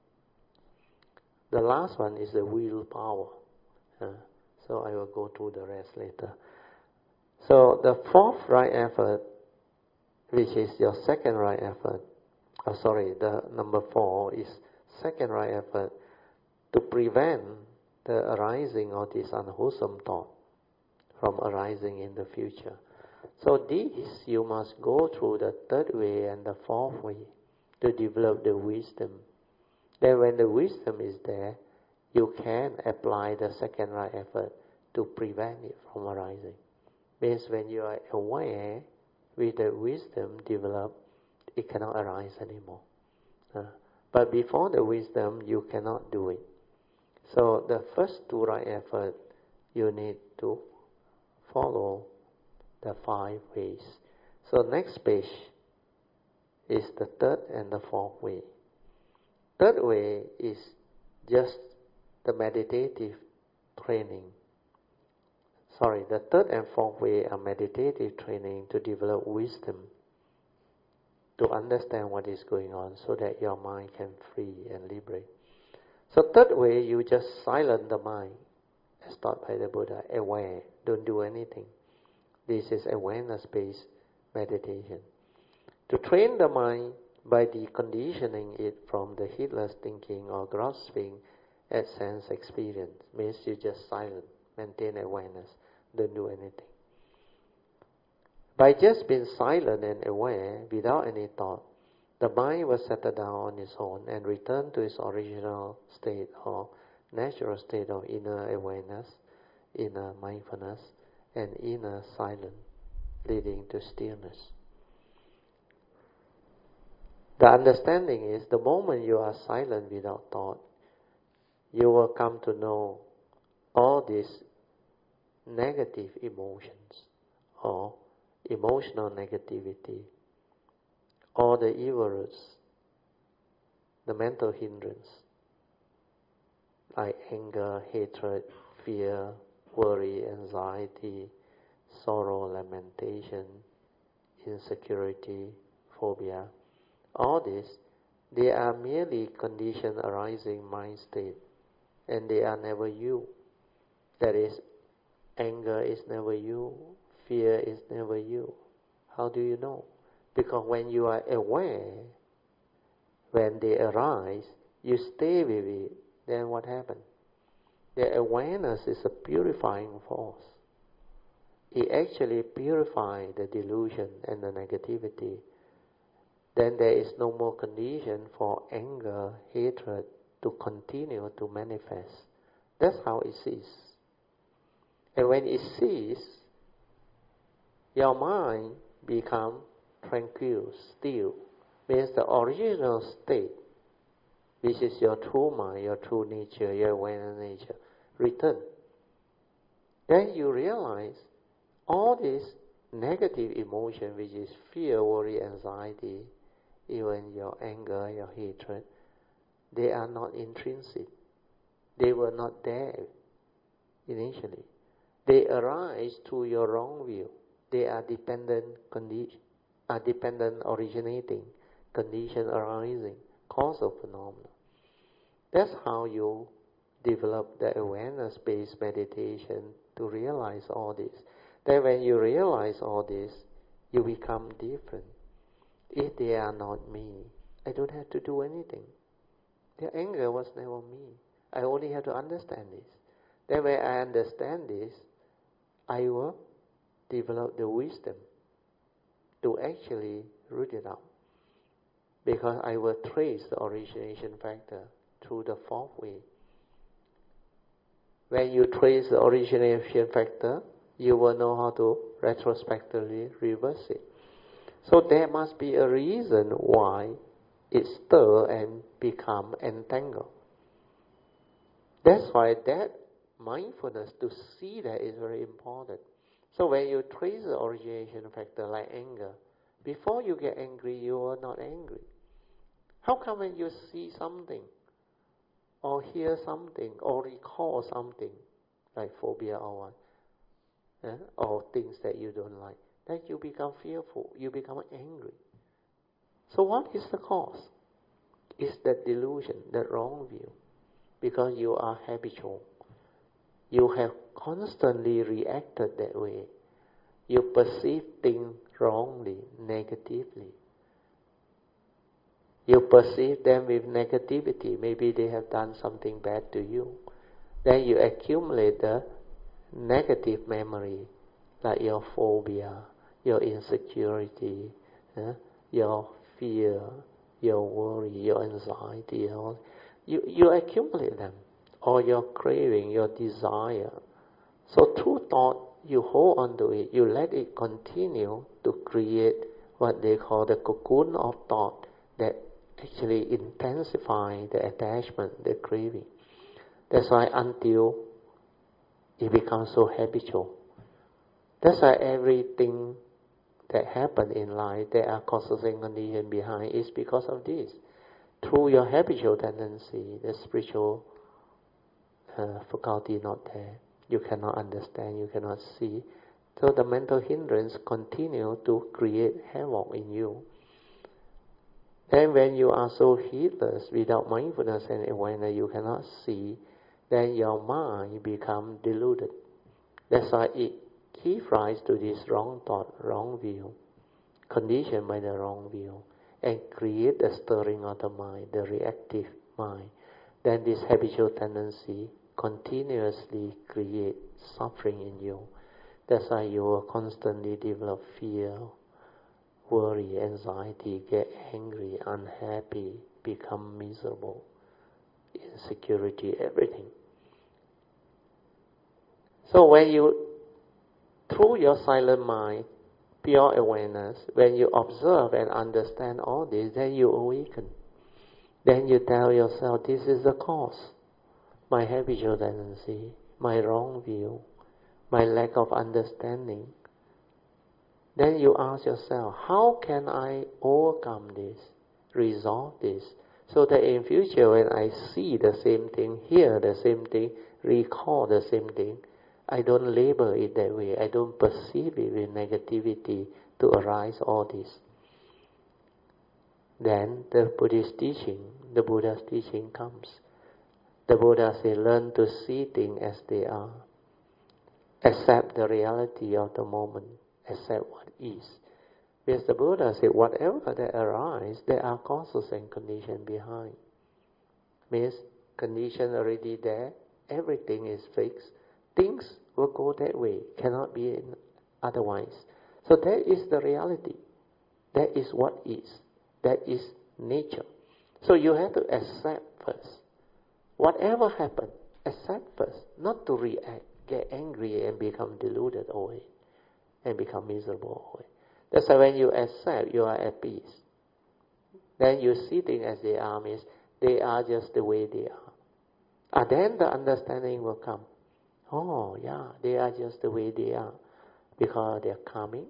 The last one is the willpower. So I will go through the rest later. So the fourth right effort, which is your second right effort, the number 4 is second right effort to prevent the arising of this unwholesome thought from arising in the future. So these you must go through the third way and the fourth way to develop the wisdom. Then when the wisdom is there, you can apply the second right effort to prevent it from arising. Means when you are aware with the wisdom developed, it cannot arise anymore. But before the wisdom, you cannot do it. So the first 2 right effort, you need to follow the 5 ways. So next page is the third and the fourth way. Third way is just the meditative training. The third and fourth way are meditative training to develop wisdom, to understand what is going on so that your mind can free and liberate. So third way, you just silence the mind, as taught by the Buddha, aware, don't do anything. This is awareness-based meditation. To train the mind by deconditioning it from the heedless thinking or grasping at sense experience, means you just silent, maintain awareness, don't do anything. By just being silent and aware, without any thought, the mind will settle down on its own and return to its original state or natural state of inner awareness, inner mindfulness, and inner silence, leading to stillness. The understanding is the moment you are silent without thought, you will come to know all these negative emotions or emotional negativity, all the evil roots, the mental hindrance, like anger, hatred, fear, worry, anxiety, sorrow, lamentation, insecurity, phobia. All this, they are merely conditioned arising mind state, and they are never you. That is, anger is never you, fear is never you. How do you know? Because when you are aware, when they arise, you stay with it, then what happens? The awareness is a purifying force. It actually purifies the delusion and the negativity. then there is no more condition for anger, hatred to continue to manifest. That's how it ceases. And when it ceases, your mind becomes tranquil, still. Means the original state, which is your true mind, your true nature, your awareness nature, return. Then you realize all this negative emotion, which is fear, worry, anxiety, even your anger, your hatred, they are not intrinsic. They were not there initially. They arise through your wrong view. They are dependent originating, condition arising, causal phenomena. That's how you develop the awareness-based meditation to realize all this. Then when you realize all this, you become different. If they are not me, I don't have to do anything. Their anger was never me. I only have to understand this. Then when I understand this, I will develop the wisdom to actually root it out. Because I will trace the origination factor through the fourth way. When you trace the origination factor, you will know how to retrospectively reverse it. So there must be a reason why it stirs and become entangled. That's why that mindfulness to see that is very important. So when you trace the origination factor like anger, before you get angry, you are not angry. How come when you see something, or hear something, or recall something, like phobia or what, or things that you don't like, then you become fearful, you become angry. So what is the cause? It's that delusion, that wrong view. Because you are habitual. You have constantly reacted that way. You perceive things wrongly, negatively. You perceive them with negativity. Maybe they have done something bad to you. Then you accumulate the negative memory, like your phobia, your insecurity, your fear, your worry, your anxiety. You accumulate them. Or your craving, your desire. So through thought, you hold on to it. You let it continue to create what they call the cocoon of thought that actually intensify the attachment, the craving. That's why until it becomes so habitual. That's why everything that happens in life, there are causes and conditions behind, is because of this. Through your habitual tendency, the spiritual faculty not there. You cannot understand, you cannot see. So the mental hindrance continue to create havoc in you. And when you are so heedless, without mindfulness and awareness, you cannot see, then your mind becomes deluded. That's why it gives rise to this wrong thought, wrong view, conditioned by the wrong view, and create the stirring of the mind, the reactive mind. Then this habitual tendency continuously create suffering in you. That's why you will constantly develop fear, worry, anxiety, get angry, unhappy, become miserable, insecurity, everything. So when you, through your silent mind, pure awareness, when you observe and understand all this, then you awaken. Then you tell yourself, this is the cause. My habitual tendency, my wrong view, my lack of understanding. Then you ask yourself, how can I overcome this, resolve this, so that in future when I see the same thing, hear the same thing, recall the same thing, I don't label it that way, I don't perceive it with negativity to arise all this. Then the Buddhist teaching, the Buddha's teaching comes. The Buddha said, learn to see things as they are. Accept the reality of the moment. Accept what is. Because the Buddha said, whatever that arises, there are causes and conditions behind. Means condition already there, everything is fixed. Things will go that way, cannot be otherwise. So that is the reality. That is what is. That is nature. So you have to accept first. Whatever happens, accept first. Not to react, get angry and become deluded away. And become miserable away. That's why when you accept, you are at peace. Then you see things as they are, means they are just the way they are. And then the understanding will come. Oh, yeah, they are just the way they are. Because they are coming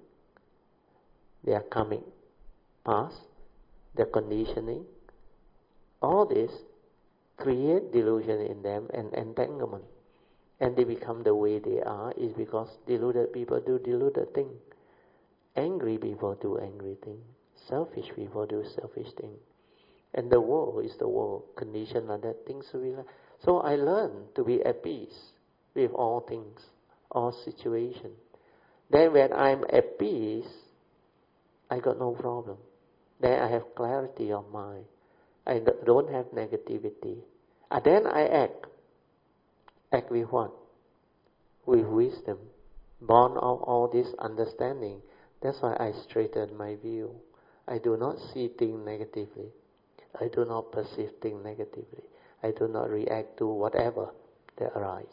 past, their conditioning. All this create delusion in them and entanglement. And they become the way they are is because deluded people do deluded things. Angry people do angry things. Selfish people do selfish things. And the world is the world, conditioned like that, things will be like. So I learned to be at peace with all things, all situations. Then when I'm at peace, I got no problem. Then I have clarity of mind. I don't have negativity. And then I act. Act with what? With wisdom. Born of all this understanding. That's why I straighten my view. I do not see things negatively. I do not perceive things negatively. I do not react to whatever that arises.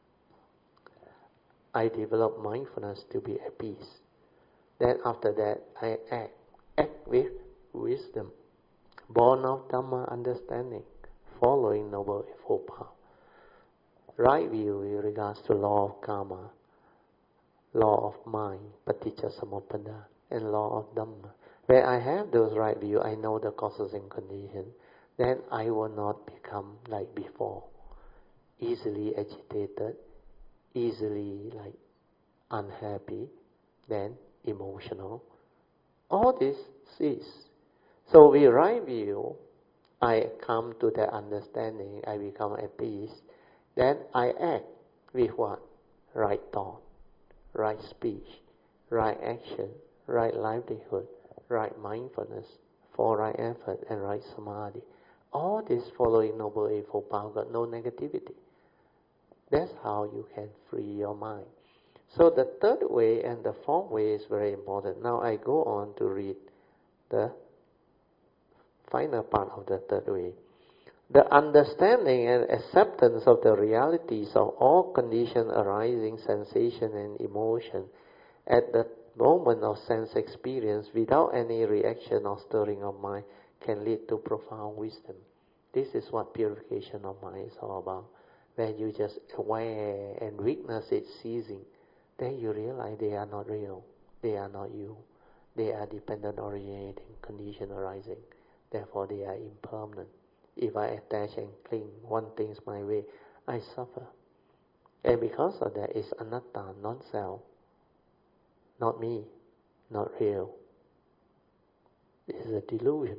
I develop mindfulness to be at peace. Then after that, I act with wisdom, born of Dhamma understanding, following Noble Eightfold Path. Right view with regards to law of karma, law of mind, paticca samuppada, and law of Dhamma. When I have those right view, I know the causes and conditions, then I will not become like before, easily agitated, easily like unhappy, then emotional. All this cease. So with right view, I come to that understanding, I become at peace. Then I act with what? Right thought, right speech, right action, right livelihood, right mindfulness, for right effort and right samadhi. All this following Noble Eightfold Path got no negativity. That's how you can free your mind. So the third way and the fourth way is very important. Now I go on to read the final part of the third way. The understanding and acceptance of the realities of all conditions arising, sensation and emotion at the moment of sense experience without any reaction or stirring of mind can lead to profound wisdom. This is what purification of mind is all about. When you just aware and witness it ceasing, then you realize they are not real, they are not you, they are dependent originating, condition arising, therefore they are impermanent. If I attach and cling, one thing's my way, I suffer. And because of that, it's anatta, non-self, not me, not real. This is a delusion.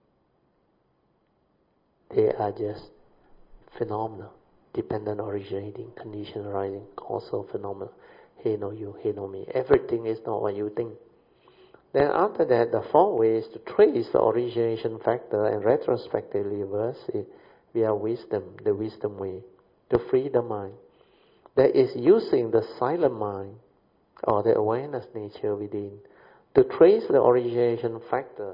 They are just phenomena, dependent originating, condition arising, causal phenomena. Hey no you, hey no me. Everything is not what you think. Then after that, the fourth way is to trace the origination factor and retrospectively reverse it via wisdom, the wisdom way, to free the mind. That is using the silent mind, or the awareness nature within, to trace the origination factor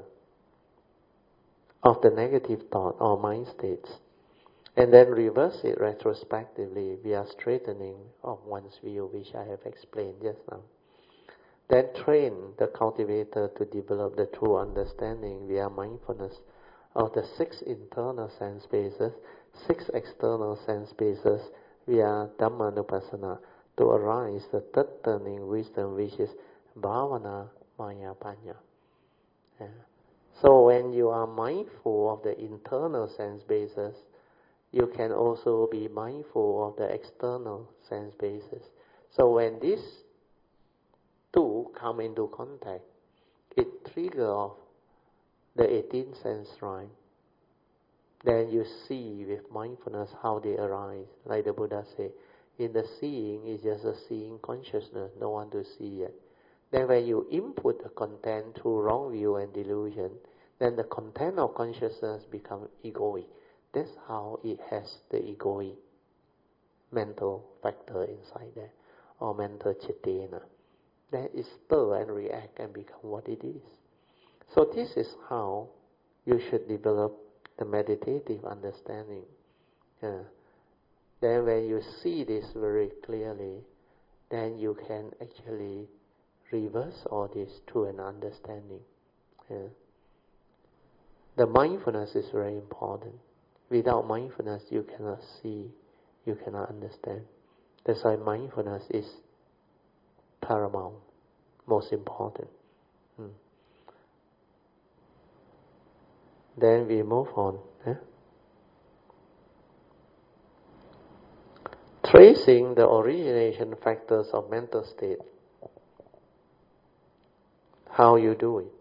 of the negative thought or mind states, and then reverse it retrospectively via straightening of one's view, which I have explained just now. Then train the cultivator to develop the true understanding via mindfulness of the 6 internal sense bases, 6 external sense bases via Dhammanupassana to arise the third turning wisdom, which is Bhavana Maya Panya. Yeah. So when you are mindful of the internal sense bases, you can also be mindful of the external sense bases. So when these two come into contact, it triggers off the 18th sense right. Then you see with mindfulness how they arise. Like the Buddha said, in the seeing is just a seeing consciousness, no one to see yet. Then when you input the content through wrong view and delusion, then the content of consciousness becomes egoic. That's how it has the egoic mental factor inside there, or mental cetena. That is stir and react and become what it is. So this is how you should develop the meditative understanding. Then when you see this very clearly, then you can actually reverse all this to an understanding. The mindfulness is very important. Without mindfulness, you cannot see, you cannot understand. That's why mindfulness is paramount, most important. Then we move on. Tracing the origination factors of mental state. How you do it.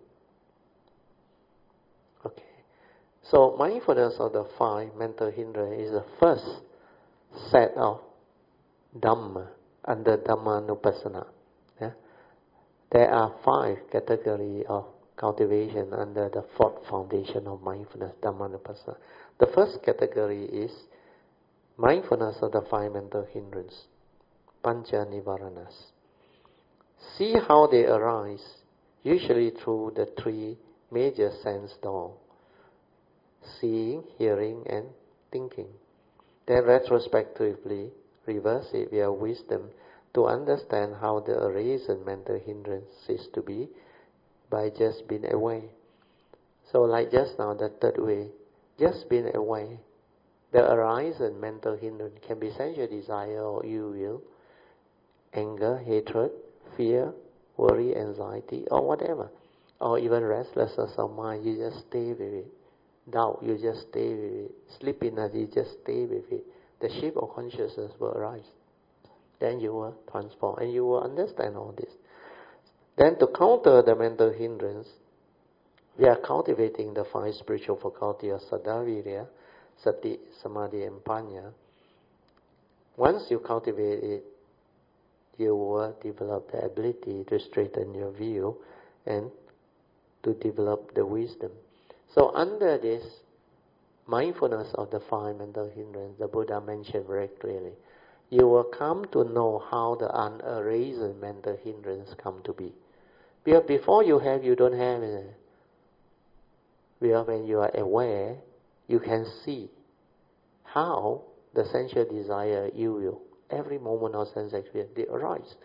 Okay. So mindfulness of the 5 mental hindrances is the first set of Dhamma under Dhammanupassana. There are 5 categories of cultivation under the 4th foundation of mindfulness, Dhammanupassana. The first category is mindfulness of the 5 mental hindrances, Pancha Nivaranas. See how they arise, usually through the 3 major sense doors: seeing, hearing, and thinking. Then retrospectively reverse it via wisdom to understand how the arisen mental hindrance is to be by just being aware. So like just now, the 3rd way, just being aware. The arisen mental hindrance can be sensual desire or ill will, anger, hatred, fear, worry, anxiety, or whatever. Or even restlessness of mind, you just stay with it. Doubt, you just stay with it. Sleepiness, you just stay with it. The shift of consciousness will arise. Then you will transform and you will understand all this. Then to counter the mental hindrance, we are cultivating the 5 spiritual faculties of Saddha, Virya, Sati, Samadhi, and Panya. Once you cultivate it, you will develop the ability to straighten your view and to develop the wisdom. So under this mindfulness of the 5 mental hindrances, the Buddha mentioned very clearly, you will come to know how the unerased mental hindrance come to be. Because before you have, you don't have it. Because when you are aware, you can see how the sensual desire, ill will, every moment of sense experience, they arise.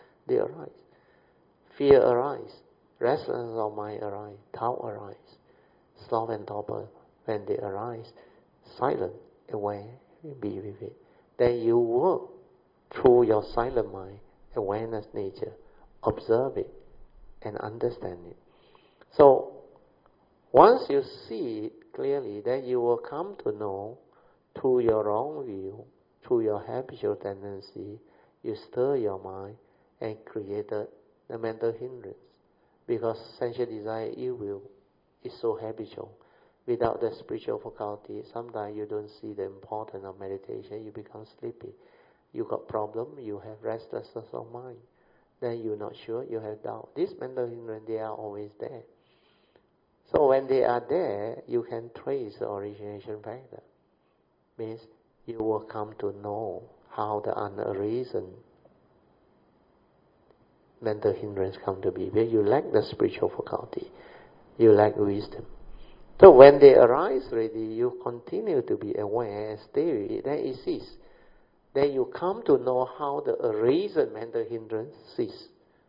Fear arise, restlessness of mind arise, doubt arise, sloth and torpor, when they arise, silent, aware, be with it. Then you work through your silent mind, awareness nature, observe it and understand it. So once you see it clearly, then you will come to know through your wrong view, through your habitual tendency, you stir your mind and created the mental hindrance. Because sensual desire, ill will, is so habitual. Without the spiritual faculty, sometimes you don't see the importance of meditation, you become sleepy. You got problem, you have restlessness of mind. Then you're not sure, you have doubt. These mental hindrances, they are always there. So when they are there, you can trace the origination factor. Means you will come to know how the unarisen mental hindrance come to be. Where you lack the spiritual faculty, you lack wisdom. So when they arise already, you continue to be aware and stay with it, then it ceases. Then you come to know how the arisen mental hindrance ceases.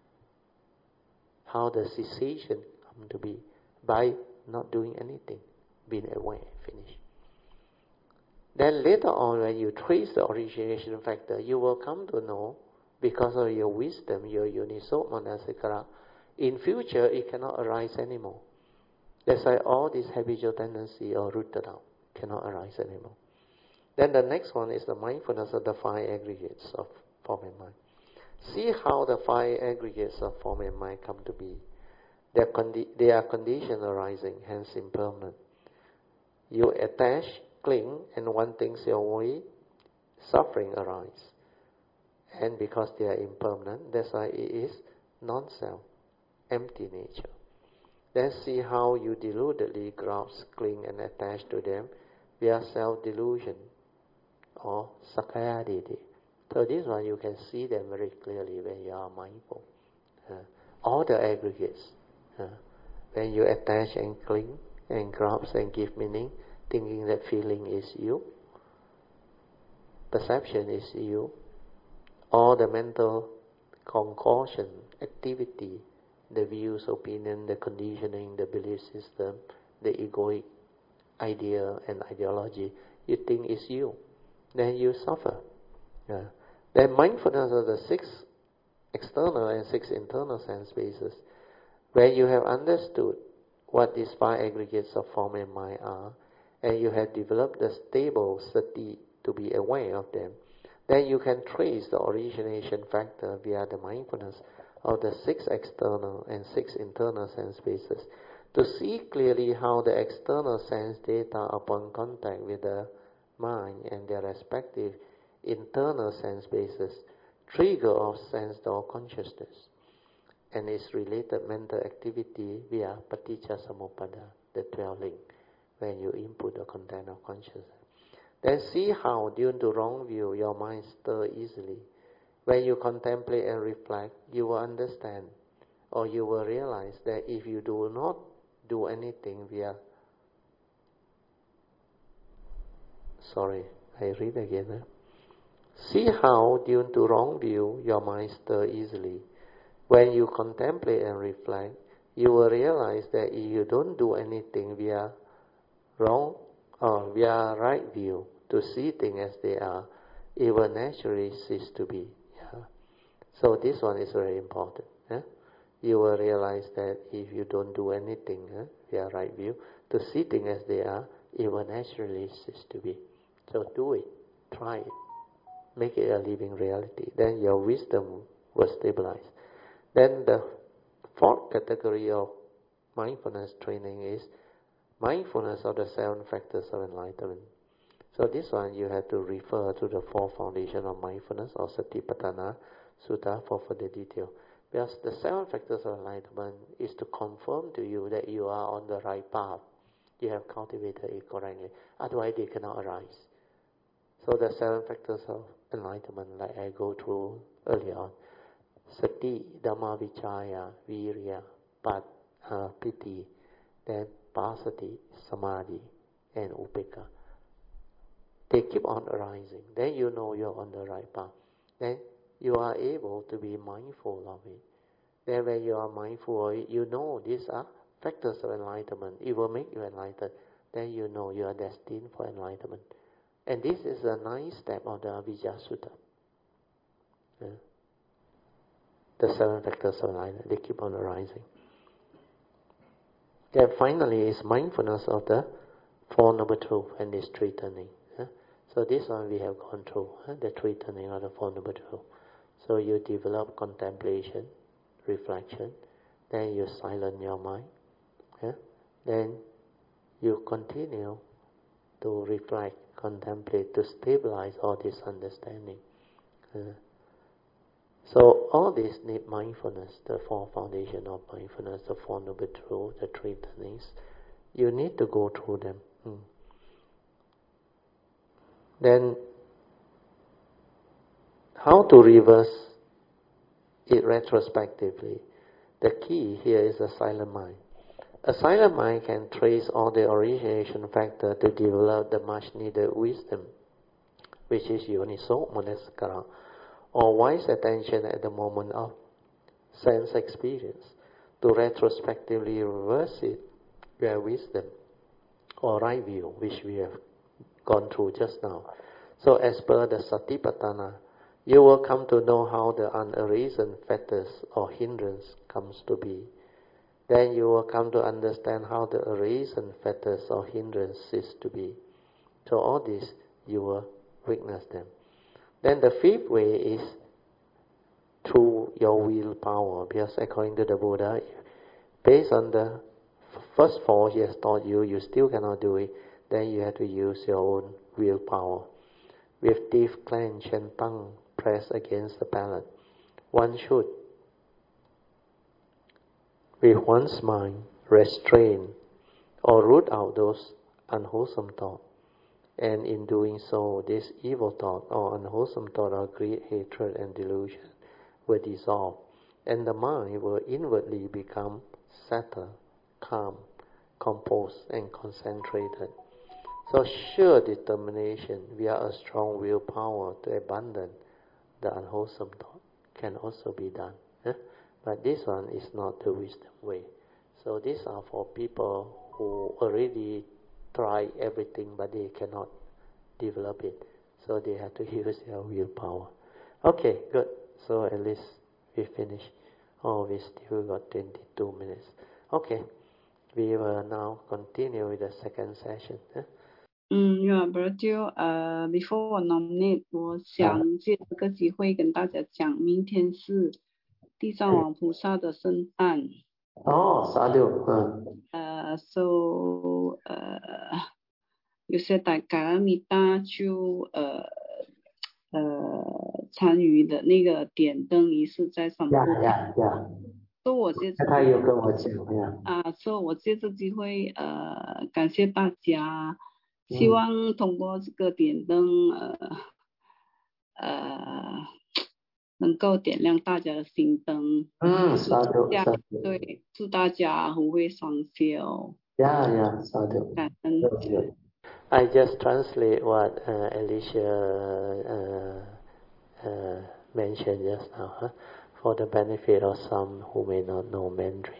How the cessation come to be by not doing anything, being aware, finish. Then later on, when you trace the origination factor, you will come to know, because of your wisdom, your Yoniso Manasikara, in future it cannot arise anymore. That's why all these habitual tendencies are rooted out, cannot arise anymore. Then the next one is the mindfulness of the 5 aggregates of form and mind. See how the 5 aggregates of form and mind come to be. They are conditions arising, hence impermanent. You attach, cling, and one thinks your way, suffering arises. And because they are impermanent, that's why it is non-self, empty nature. Then see how you deludedly grasp, cling, and attach to them via self-delusion or Sakkaya-ditthi. So this one you can see them very clearly when you are mindful. All the aggregates. When you attach and cling, and grasp and give meaning, thinking that feeling is you, perception is you, all the mental concoction, activity, the views, opinion, the conditioning, the belief system, the egoic idea and ideology you think is you, then you suffer. Yeah. Then mindfulness of the 6 external and 6 internal sense bases, where you have understood what these 5 aggregates of form and mind are, and you have developed the stable sati to be aware of them, then you can trace the origination factor via the mindfulness of the 6 external and 6 internal sense bases to see clearly how the external sense data upon contact with the mind and their respective internal sense bases trigger of sense door consciousness and its related mental activity via paticca samuppada, the 12 link, when you input the content of consciousness. Then see how, due to wrong view, your mind stirs easily. When you contemplate and reflect, you will understand, or you will realize that if you do not do anything via... I read again. See how, due to wrong view, your mind stirs easily. When you contemplate and reflect, you will realize that if you don't do anything via wrong or via right view to see things as they are, it will naturally cease to be. Yeah. So this one is very important. You will realize that if you don't do anything via right view to see things as they are, it will naturally cease to be. So do it, try it, make it a living reality. Then your wisdom will stabilize. Then the 4th category of mindfulness training is mindfulness of the 7 factors of enlightenment. So this one you have to refer to the 4 foundation of mindfulness or Satipatthana Sutta for further detail. Because the 7 factors of enlightenment is to confirm to you that you are on the right path. You have cultivated it correctly. Otherwise they cannot arise. So the 7 factors of enlightenment, like I go through earlier on: Sati, Dhamma Vichaya, Virya, Piti, then Pasati, Samadhi, and Upekkha. They keep on arising. Then you know you're on the right path. Then you are able to be mindful of it. Then when you are mindful of it, you know these are factors of enlightenment. It will make you enlightened. Then you know you are destined for enlightenment. And this is the 9th step of the Avijja Sutta. Yeah. The 7 factors of enlightenment, they keep on arising. Then finally is mindfulness of the Four Noble Truths and its 3 turning. So this one we have gone through, the 3 turning of the Four Noble Truths. So you develop contemplation, reflection, then you silence your mind, then you continue to reflect, contemplate, to stabilize all this understanding. So all this need mindfulness, the 4 foundation of mindfulness, the Four Noble Truths, the 3 turnings. You need to go through them. Then, how to reverse it retrospectively? The key here is a silent mind. A silent mind can trace all the origination factor to develop the much needed wisdom, which is yoniso manasikara, or wise attention at the moment of sense experience, to retrospectively reverse it via wisdom or right view, which we have gone through just now. So as per the Satipatthana, you will come to know how the unarisen fetters or hindrance comes to be. Then you will come to understand how the arisen fetters or hindrance cease to be. So all this, you will witness them. Then the 5th way is through your willpower, because according to the Buddha, based on the first 4 he has taught you, you still cannot do it, then you have to use your own willpower. With teeth clenched and tongue pressed against the palate, one should, with one's mind, restrain or root out those unwholesome thoughts. And in doing so, this evil thought or unwholesome thought of greed, hatred and delusion will dissolve, and the mind will inwardly become settled, calm, composed and concentrated. So sure determination via a strong willpower to abandon the unwholesome thought can also be done. But this one is not the wisdom way. So these are for people who already try everything but they cannot develop it. So they have to use their willpower. Okay, good. So at least we finish. Oh, we still got 22 minutes. Okay, we will now continue with the second session. Before 我 nominate， 我想借这个机会跟大家讲，明天是地藏王菩萨的圣诞。 sadhu. So 有些大家阿弥达就参与的那个点灯仪式在上面。所以我借他有跟我讲呀。 所以我借这机会感谢大家，希望通过这个点灯能够点亮大家的心灯。对，祝大家虎慧双修。 sadhu. 感恩。 I just translate what Alicia mentioned just now, for the benefit of some who may not know Mandarin.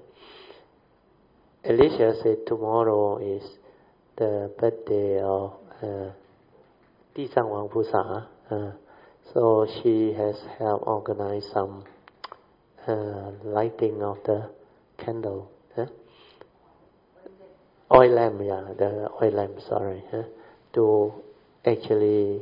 Alicia said tomorrow is the birthday of Dizang Wang Pusa, so she has helped organize some lighting of the candle. Oil lamp, the oil lamp, to actually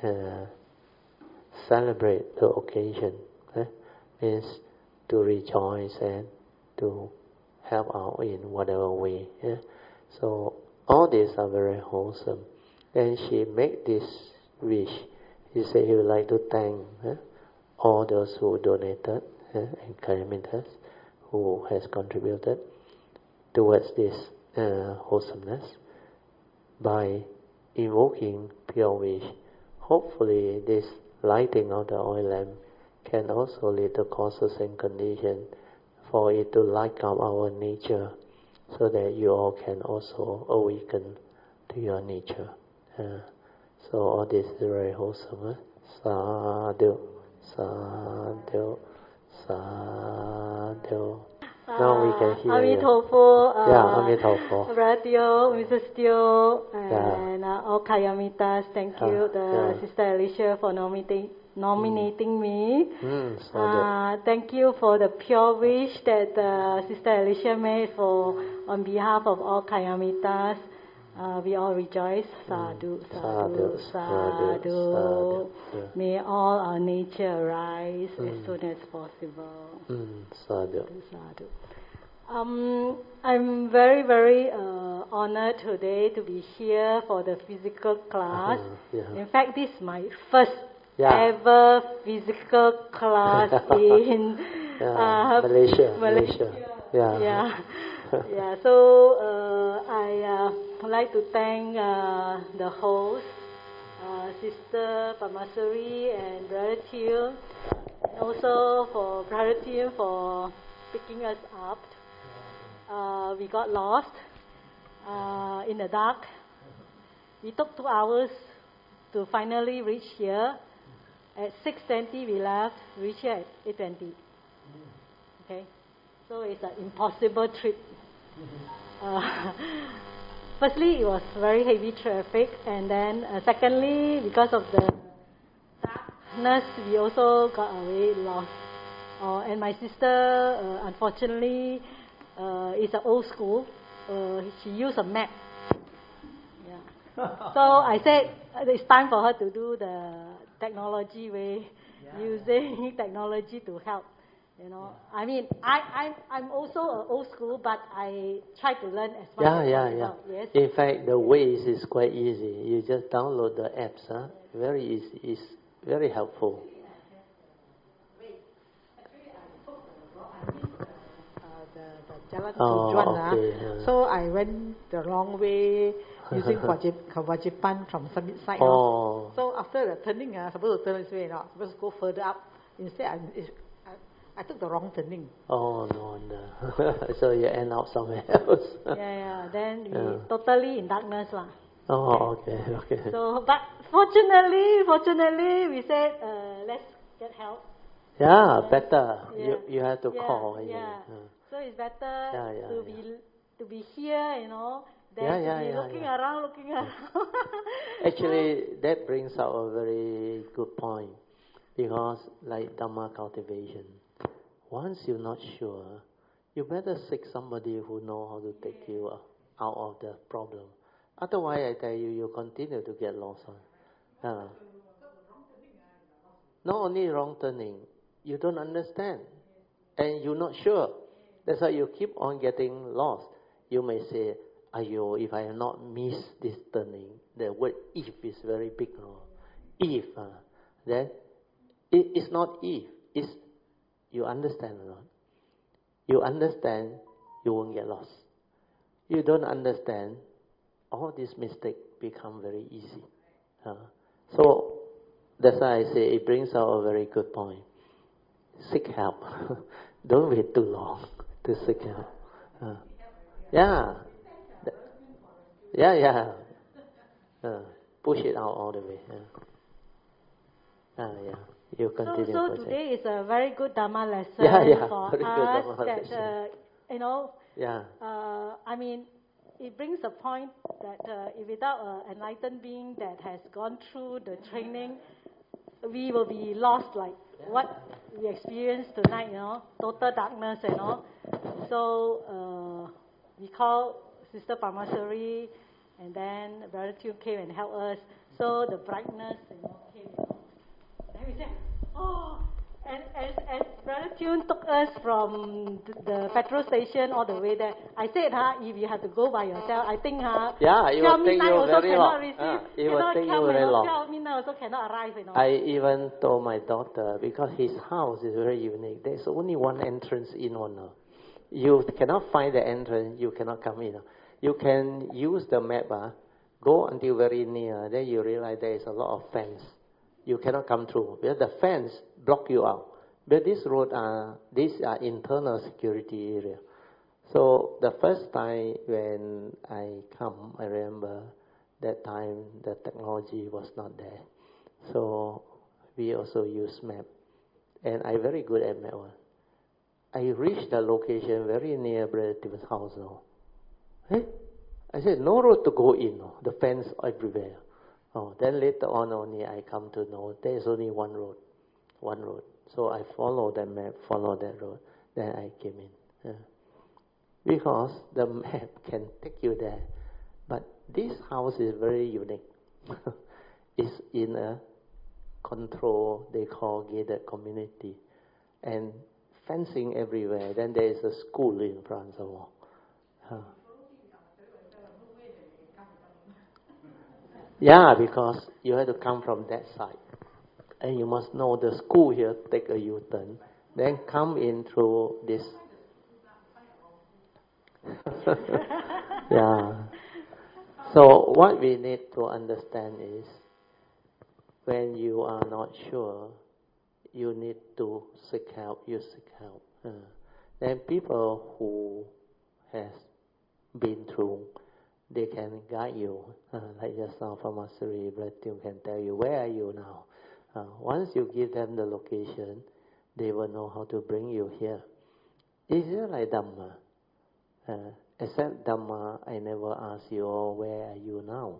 celebrate the occasion, means to rejoice and to help out in whatever way. So all these are very wholesome. And she made this wish. She said he would like to thank all those who donated and Kayamitas who has contributed towards this wholesomeness by invoking pure wish. Hopefully this lighting of the oil lamp can also lead to causes and conditions for it to light up our nature so that you all can also awaken to your nature. So all this is very wholesome. Sadhu, sadhu, sadhu. Now we can hear Amitofo, Amitofo. Radio, Mrs. Teo, and all Kayamitas. Thank you, Sister Alicia, for nominating me. Thank you for the pure wish that Sister Alicia made on behalf of all Kayamitas. We all rejoice. Sadhu, sadhu, sadhu. May all our nature arise as soon as possible. Sadhu. Sadhu. I'm very, very honored today to be here for the physical class. In fact, this is my first ever physical class in Malaysia. So I would like to thank the host, Sister Pamasuri and Brother Teo, and also for Brother Teo for picking us up. We got lost in the dark. We took 2 hours to finally reach here. At 6:20 we left, reached here at 8:20. Okay, so it's an impossible trip. Firstly, it was very heavy traffic, and then secondly, because of the darkness, we also got very lost. And my sister, unfortunately, is an old school. She used a map. So I said it's time for her to do the technology way, using technology to help. I mean, I'm also an old school, but I try to learn as much as possible. Yes. In fact, the Waze is quite easy. You just download the apps. Very easy. It's very helpful. The Jalan Tujuan. So I went the wrong way using Kewajiban from Summit side. So after the turning, supposed to turn this way, supposed to go further up. Instead, I took the wrong turning. Oh, no wonder. So you end up somewhere else. Then we totally in darkness lah. Oh, okay. So, but fortunately, we said, let's get help. Yeah, better. You have to call. So it's better to be here, than to be looking around. Actually, that brings out a very good point, because like Dhamma cultivation, once you're not sure, you better seek somebody who know how to take you out of the problem. Otherwise, I tell you, you continue to get lost. Not only wrong turning, you don't understand, and you're not sure. That's why you keep on getting lost. You may say, "Ayo, if I have not missed this turning," the word "if" is very big. If, then it's not if. It's you understand or not. You understand, you won't get lost. You don't understand, all these mistakes become very easy. So that's why I say it brings out a very good point. Seek help. Don't wait too long to seek help. Push it out all the way. You continue. So today is a very good Dhamma lesson for us. I mean, it brings a point that without an enlightened being that has gone through the training, we will be lost like what we experienced tonight, total darkness, So we call Sister Pamasuri, and then Brother Tune came and helped us. So the brightness, came. Then we said, and as Brother Tune took us from the petrol station all the way there, I said, if you have to go by yourself, I think, it will take you very long. It will take you very long. Midnight also cannot arrive, I even told my daughter, because his house is very unique, there's only one entrance in one. You cannot find the entrance, you cannot come in. You can use the map, go until very near, then you realize there is a lot of fence. You cannot come through, because the fence block you out. But this road these are internal security area. So the first time when I come, I remember that time the technology was not there. So we also use map. And I'm very good at map. I reached the location very near Brother Tim's house now. I said, no road to go in. The fence everywhere. Then later on only I come to know there is only one road. So I follow that map, follow that road. Then I came in. Because the map can take you there. But this house is very unique. It's in a control, they call gated community. And fencing everywhere. Then there is a school in front of all. Because you have to come from that side. And you must know the school here, take a U-turn. Then come in through this. So what we need to understand is, when you are not sure, you need to seek help, Then people who has been through, they can guide you. Like just now, Pamasuri, Brother Tune can tell you, where are you now? Once you give them the location, they will know how to bring you here. It's just like Dhamma. Except Dhamma, I never ask you, where are you now?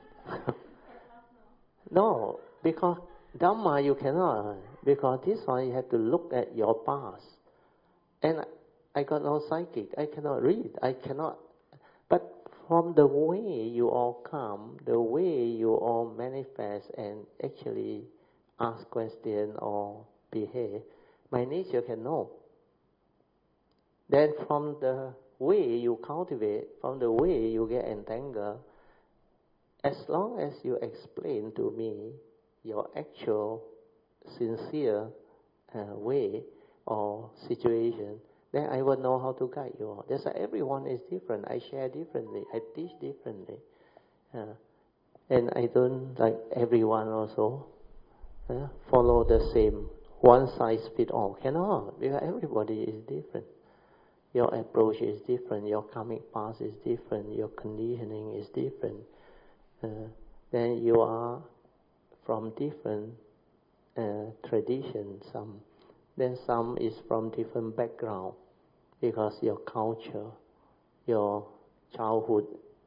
No, because Dhamma you cannot. Because this one you have to look at your past. And I got no psychic. I cannot read. I cannot. But from the way you all come, the way you all manifest and actually ask questions or behave, my nature can know. Then from the way you cultivate, from the way you get entangled, as long as you explain to me your actual sincere way or situation, then I will know how to guide you all. That's why everyone is different. I share differently. I teach differently. And I don't like everyone also follow the same one size fit all. Cannot, because everybody is different. Your approach is different, your karmic path is different, your conditioning is different. Then you are from different traditions, some is from different background, because your culture, your childhood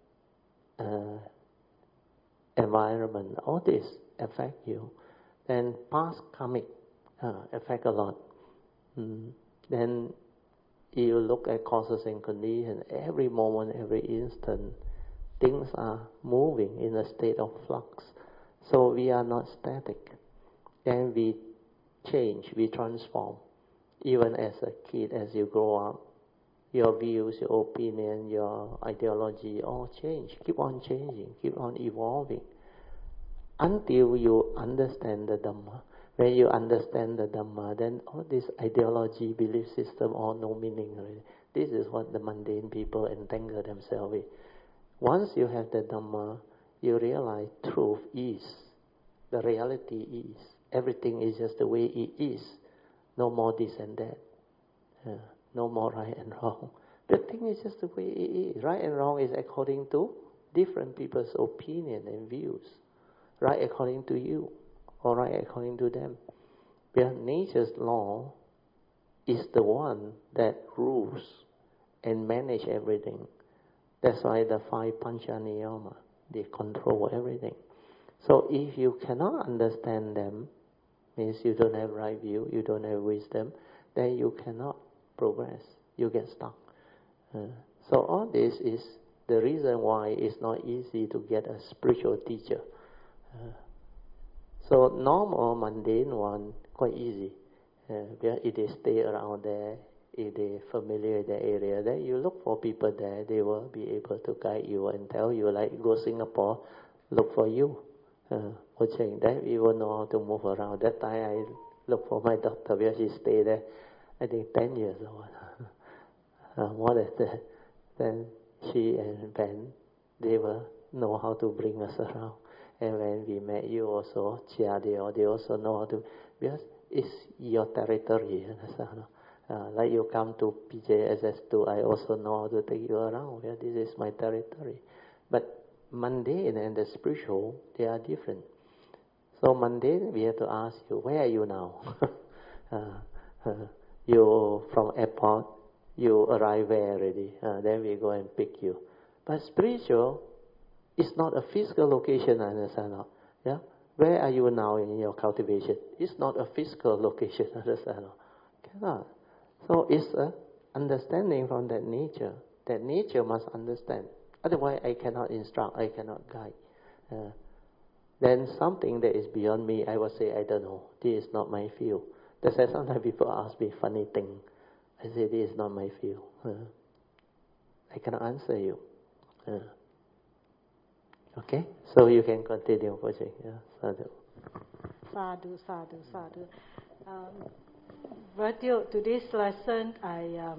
environment, all this affect you. Then past karmic affect a lot. Then you look at causes and conditions, every moment, every instant, things are moving in a state of flux. So we are not static. Then we change, we transform. Even as a kid, as you grow up, your views, your opinion, your ideology all change, keep on changing, keep on evolving, until you understand the Dhamma. When you understand the Dhamma, then all this ideology, belief system, all no meaning already. This is what the mundane people entangle themselves with. Once you have the Dhamma, you realize truth is, the reality is, everything is just the way it is. No more this and that. No more right and wrong. The thing is just the way it is. Right and wrong is according to different people's opinion and views. Right according to you, or right according to them. Because nature's law is the one that rules and manage everything. That's why the 5 pancha niyama, they control everything. So if you cannot understand them, means you don't have right view, you don't have wisdom, then you cannot progress. You get stuck. So all this is the reason why it's not easy to get a spiritual teacher. So normal, mundane one, quite easy. Because if they stay around there, if they familiar with the area, then you look for people there, they will be able to guide you and tell you, like go Singapore, look for you. Then we will know how to move around. That time I look for my daughter because she stayed there, I think 10 years old. More than that. Then she and Ben, they will know how to bring us around. And when we met you also, Chia, they also know how to, because it's your territory. Like you come to PJSS2, I also know how to take you around. Yeah, this is my territory. But mundane and the spiritual, they are different. So mundane, we have to ask you, where are you now? You from airport, you arrive there already. Then we go and pick you. But spiritual is not a physical location, understand? Yeah? Where are you now in your cultivation? It's not a physical location, understand? Cannot. So it's a understanding from that nature. That nature must understand. Otherwise, I cannot instruct, I cannot guide. Then something that is beyond me, I will say, I don't know. This is not my field. That's why sometimes people ask me funny thing. I say, this is not my field. I cannot answer you. Okay? So you can continue, Project. Yeah, sadhu. Sadhu, sadhu, sadhu. Brother, today's lesson, I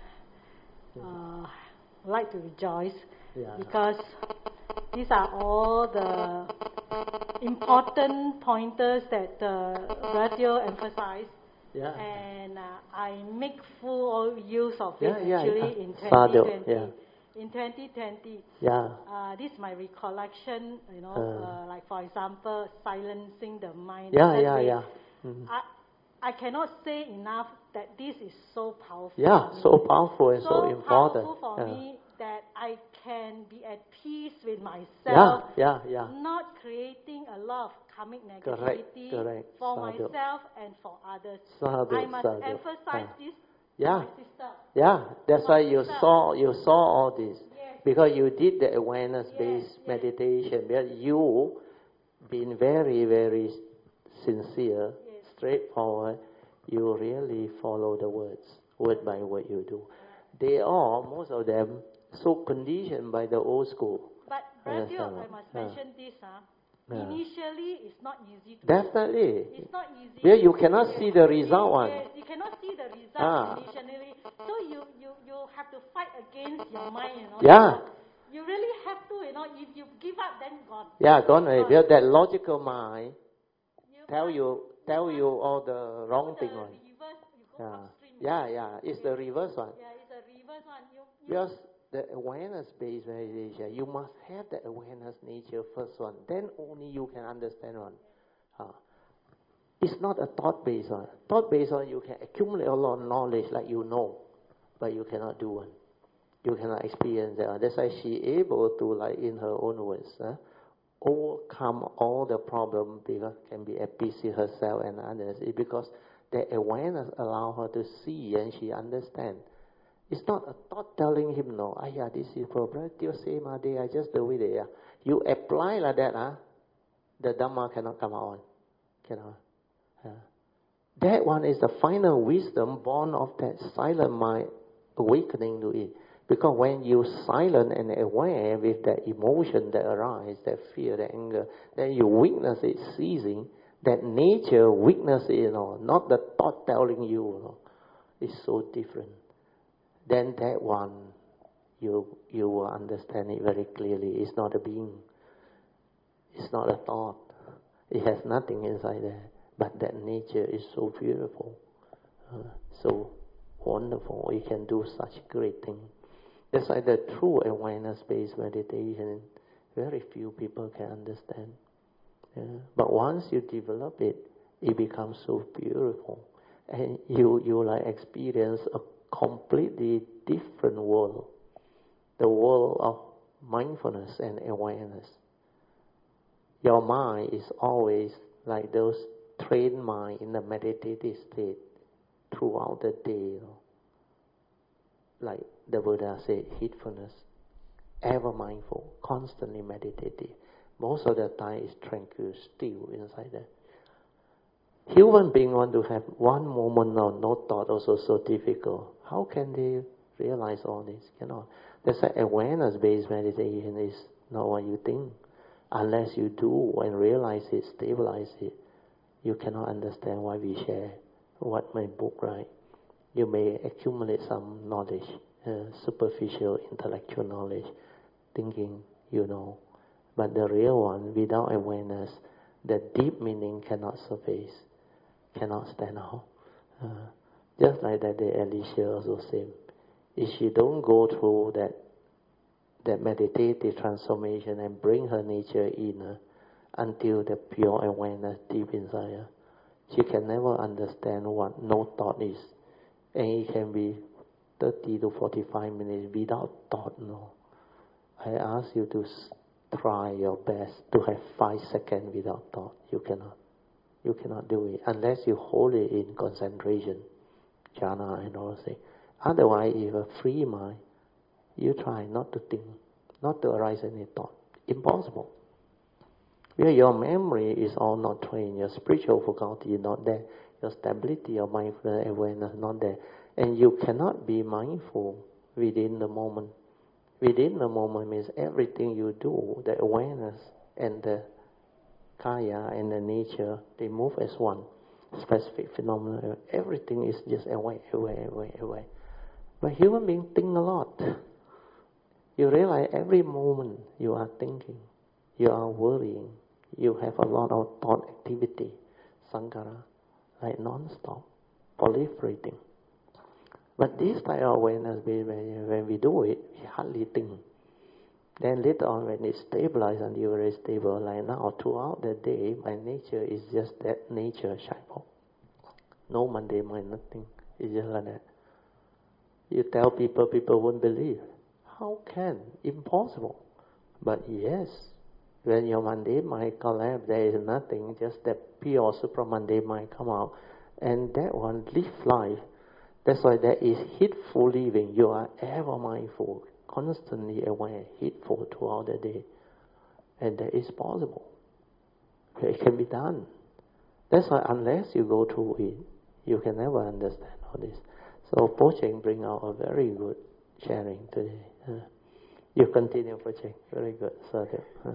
like to rejoice. Yeah. Because these are all the important pointers that Brother emphasized. Yeah. And I make full use of it actually in 2020. Yeah. In 2020, this is my recollection, like for example, silencing the mind. Mm-hmm. I cannot say enough that this is so powerful. Yeah, so powerful and so important. So powerful for me that I can be at peace with myself. Not creating a lot of karmic negativity for myself and for others. I must emphasize this. My sister. Yeah, that's why you saw all this. Yes. Because you did the awareness-based meditation. Because you been very, very sincere, straightforward. You really follow the words, word by word you do. They are, most of them, so conditioned by the old school. But Brother, I must mention this. Initially, it's not easy to Definitely. Do. It's not easy. Yeah, you cannot see the result one. Yes, you cannot see the result initially. So you have to fight against your mind, Yeah. You really have to, If you give up, then gone. Yeah, gone. Because that logical mind tell you tell you all the wrong thing. Reverse, you go upstream. Yeah, it's the reverse one. Yeah, it's a reverse one. Because the awareness-based meditation, you must have the awareness nature first one. Then only you can understand one. It's not a thought-based one. Thought-based one, you can accumulate a lot of knowledge like you know, but you cannot do one. You cannot experience that. That's why she able to, like in her own words, overcome all the problem because can be at peace with herself and others. It's because the awareness allow her to see and she understand. It's not a thought telling him, no, this is problem. You say, they are just the way they are. You apply like that, the Dhamma cannot come out. Cannot. That one is the final wisdom born of that silent mind awakening to it. Because when you silent and aware with that emotion that arises, that fear, that anger, then you witness it ceasing, that nature witness it, not the thought telling you, it's so different. Then that one, you will understand it very clearly. It's not a being. It's not a thought. It has nothing inside there. But that nature is so beautiful, so wonderful. It can do such great things. That's why the true awareness-based meditation, very few people can understand. But once you develop it, it becomes so beautiful. And you like experience a completely different world. The world of mindfulness and awareness. Your mind is always like those trained mind in the meditative state throughout the day. Like the Buddha said, heedfulness, ever mindful, constantly meditative. Most of the time is tranquil, still inside there. Human beings want to have one moment of no thought, also so difficult. How can they realize all this? Cannot. That's why awareness-based meditation is not what you think. Unless you do and realize it, stabilize it, you cannot understand why we share what my book write. You may accumulate some knowledge, superficial intellectual knowledge, thinking you know. But the real one, without awareness, the deep meaning cannot surface, cannot stand out. Just like that day Alicia also said, if she don't go through that meditative transformation and bring her nature in until the pure awareness deep inside her, she can never understand what no thought is. And it can be 30 to 45 minutes without thought, no. I ask you to try your best to have 5 seconds without thought. You cannot. You cannot do it unless you hold it in concentration, jhana and all things. Otherwise, if a free mind, you try not to think, not to arise any thought. Impossible. Where your memory is all not trained, your spiritual faculty is not there, your stability of mindfulness awareness is not there, and you cannot be mindful within the moment. Within the moment means everything you do, the awareness and the kaya and the nature, they move as one. Specific phenomena, everything is just away. But human beings think a lot. You realize every moment you are thinking, you are worrying, you have a lot of thought activity, sankhara, like non-stop, proliferating. But this type of awareness, when we do it, we hardly think. Then later on, when it stabilizes and you're very stable, like now, throughout the day, my nature is just that nature, Shaipo. No Monday mind, nothing. It's just like that. You tell people, people won't believe. How can? Impossible. But yes, when your mundane mind collapse, there is nothing, just that pure super mundane mind come out, and that one live life. That's why there is heedful living. You are ever mindful, constantly aware, heedful throughout the day, and that is possible. It can be done. That's why unless you go through it, you can never understand all this. So Pocheng bring out a very good sharing today. You continue, Pocheng. Very good. Sadhu. I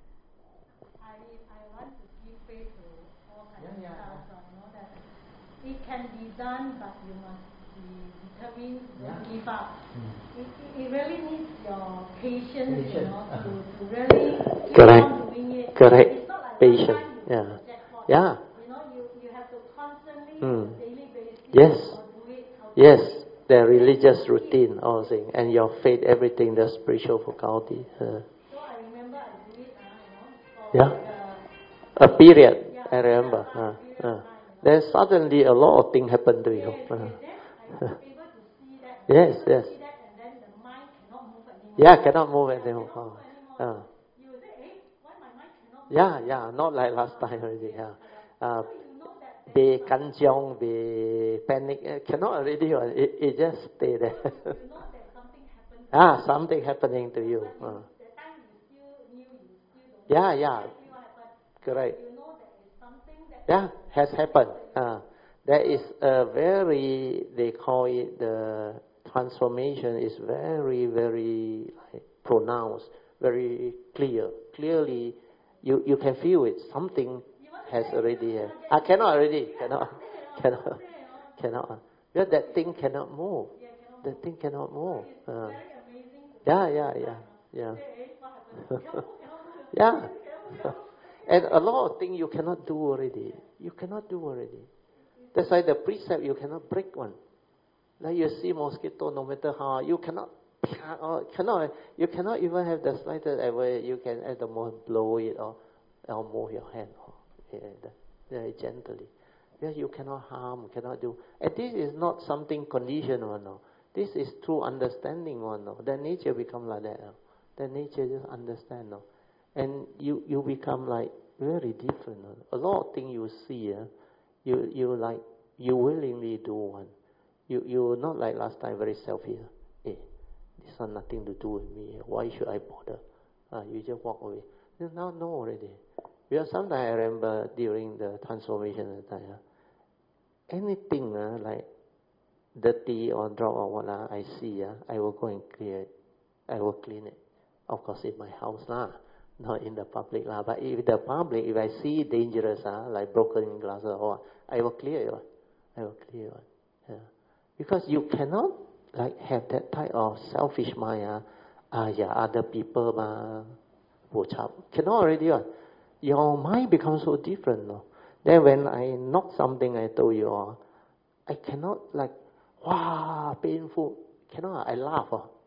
want to give faith to all know that it can be done, but you must be determined, don't give up. It really needs your patience, to really keep on doing it. Correct. It's not like patience. one time you Yeah. You have Yes. Yes. The religious routine, all things, and your faith, everything, the spiritual faculty. So I remember I do it, Yeah. A period, I remember. Then suddenly a lot of things happen to you. Yes, yes. Yeah, cannot move anymore. Yeah, not like last time already. They kanjiong, they panic, cannot already. It just stay there. Something happening to you. Yeah, correct. Yeah, has happened. There is a very, they call it the transformation is very, very pronounced, very clear. Clearly, you can feel it. Something has already. Cannot already. Cannot. Because that thing cannot move. That thing cannot move. Yeah. Yeah. And a lot of things you cannot do already. That's why the precept you cannot break one. Like you see mosquito, no matter how, you cannot even have the slightest ever, you can at the most blow it or move your hand very gently. Yeah, you cannot harm, cannot do. And this is not something conditional, no. This is true understanding, no. That nature become like that, no. That nature just understand, no. And you become like very different. No? A lot of things you see, you willingly do one. You not like last time very selfish. This has nothing to do with me. Why should I bother? You just walk away. You now know already. Because sometimes I remember during the transformation at the time, anything like dirty or drop or what I see, I will go and clear it. I will clean it. Of course, in my house not in the public But if the public, if I see dangerous like broken glass or what, I will clear it. Yeah. Because you cannot like have that type of selfish mind. Other people cannot already. Your mind becomes so different. No? Then when I knock something, I told you, I cannot like, wow, painful. Cannot. I laugh.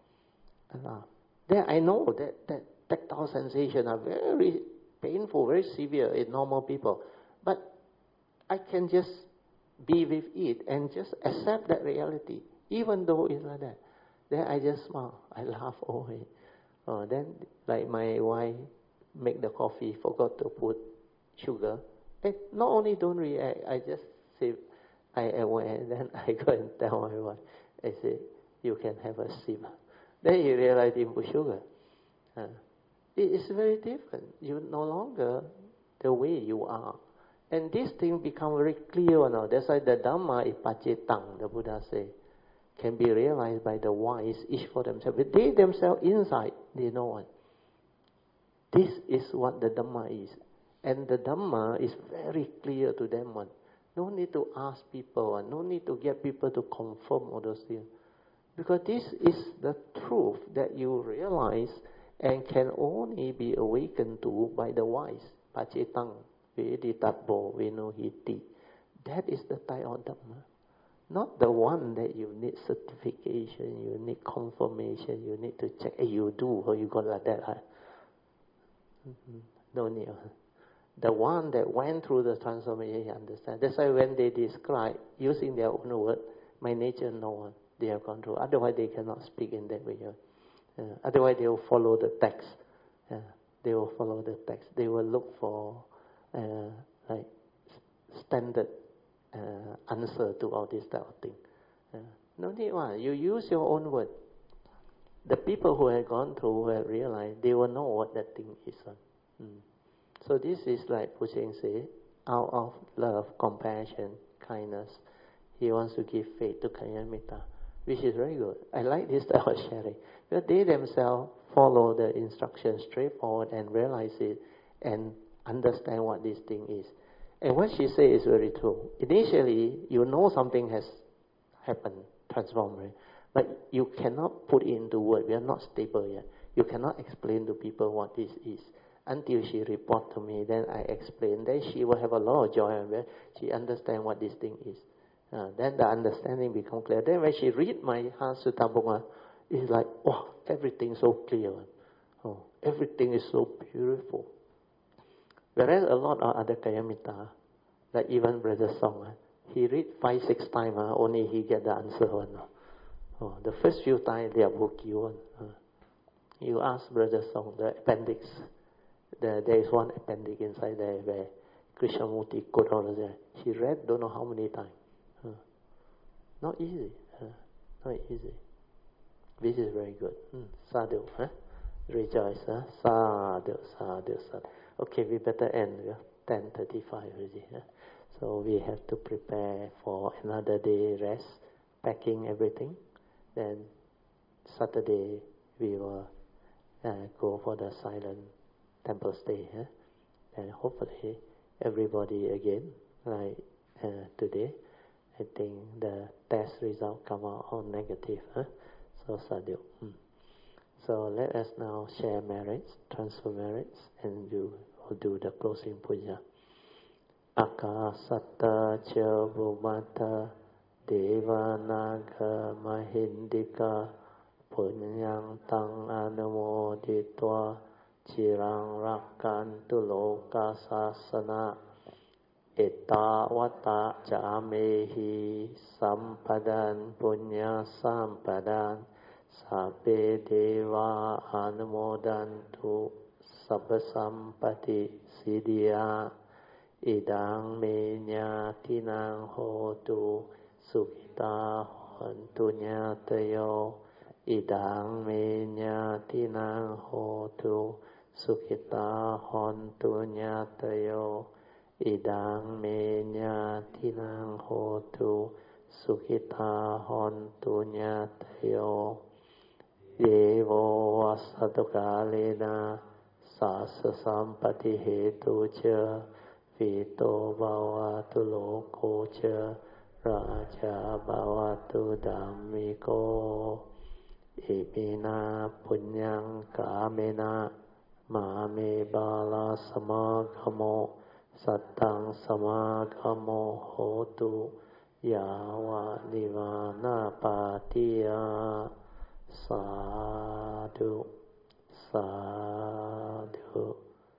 Then I know that tactile sensation are very painful, very severe in normal people. But I can just be with it and just accept that reality, even though it's like that. Then I just smile. I laugh away. Then like my wife make the coffee, forgot to put sugar. And not only don't react, I just say, I aware. Then I go and tell my wife, I say, you can have a sip. Then you realize you put sugar. It is very different. You no longer the way you are. And this thing become very clear now. That's why the Dhamma is pacetang, the Buddha say, can be realized by the wise, each for themselves. But they themselves inside, they know what. This is what the Dhamma is. And the Dhamma is very clear to them one. No need to ask people, no need to get people to confirm all those things. Because this is the truth that you realize and can only be awakened to by the wise. Pacetang, Veditabo, Venohiti. That is the type of Dhamma. Not the one that you need certification, you need confirmation, you need to check. Hey, you do, or you got like that. No need. The one that went through the transformation, you understand. That's why when they describe, using their own word, my nature, no one. They have gone through. Otherwise, they cannot speak in that way. Otherwise, they will follow the text. They will follow the text. They will look for like standard answer to all this type of thing. No need one. You use your own word. The people who have gone through, who have realized, they will know what that thing is. So this is like Pusheng say, out of love, compassion, kindness, he wants to give faith to Kalyana, which is very good. I like this type of sharing. Because they themselves follow the instructions straightforward and realize it and understand what this thing is. And what she says is very true. Initially, you know something has happened, transformed, right? But you cannot put it into words. We are not stable yet. You cannot explain to people what this is. until she report to me. Then I explain. Then she will have a lot of joy when she understand what this thing is. Then the understanding become clear. Then when she read my Heart Sutta Bunga, it's like, wow, everything so clear. Oh, everything is so beautiful. Whereas a lot of other Kayamitta, like even Brother Song, he read 5-6 times, only he get the answer one. Oh, the first few times they are booky one. You ask Brother Song, the appendix. There is one appendix inside there where Krishnamurti quote all of that. He read don't know how many times. Not easy. Not easy. This is very good. Sadhu. Rejoice. Sadhu, sadhu, sadhu. Okay, we better end. 10:35 already. So we have to prepare for another day rest, packing everything. Then Saturday we will go for the silent temple stay. And hopefully everybody again, like today, I think the test result come out all negative. So sadhu. So let us now share merits, transfer merits, and you will do the closing puja. Akasatta cha bhumata devanaga mahindika punyang tang anumoditva chirang rakantu loka sasana etawata jamehi sampadan punya sampadan sabbe deva anumodantu sabba sampati siddhya idang me nyatinang hotu sukhita hontu nyatayo idang me nyatinang hotu sukhita hontu nyatayo idang me nyatinang hotu sukhita hontu nyatayo yevo vasadukalena sasa sampati hetu cha vito bhavatu loko cha raja bhavatu dhammiko imina punyang kamena mame bala samagamo sattang samagamo hotu yawa nivana patiya sadhu sadhu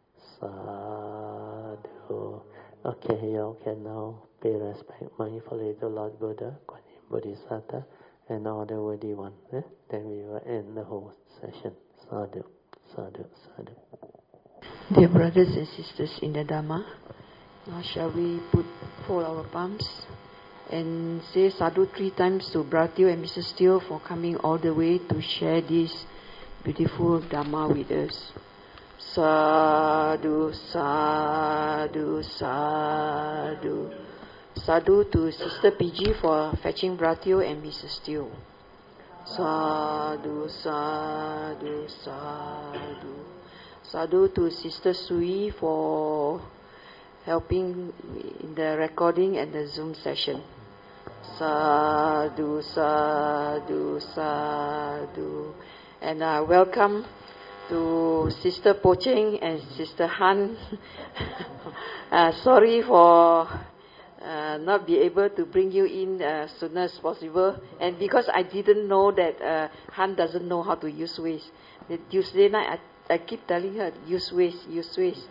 sadhu. Okay, you can now pay respect mindfully to Lord Buddha, Kuan Yin Bodhisattva, and all the worthy ones. Then we will end the whole session. Sadhu, sadhu, sadhu. Dear brothers and sisters in the Dhamma, now shall we fold our palms and say sadhu 3 times to Brother Teo and Mrs. Teo for coming all the way to share this beautiful Dhamma with us. Sadhu, sadhu, sadhu. Sadhu to Sister PG for fetching Brother Teo and Mrs. Teo. Sadhu, sadhu, sadhu. Sadhu to Sister Sui for helping in the recording and the Zoom session. Sadhu, sadhu, sadhu. And welcome to Sister Po Cheng and Sister Han. Sorry for not be able to bring you in as soon as possible. And because I didn't know that Han doesn't know how to use Waze. The Tuesday night I keep telling her, use Waze, use Waze.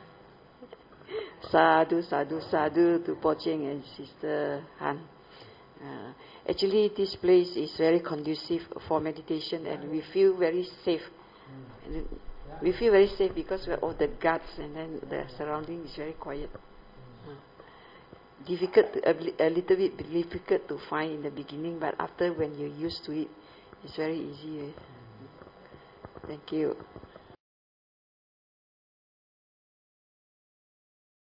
Sadhu, sadhu, sadhu to Po Cheng and Sister Han. Actually, this place is very conducive for meditation, and we feel very safe. We feel very safe because we're all the guards, and then the surrounding is very quiet. A little bit difficult to find in the beginning, but after when you're used to it, it's very easy. Thank you.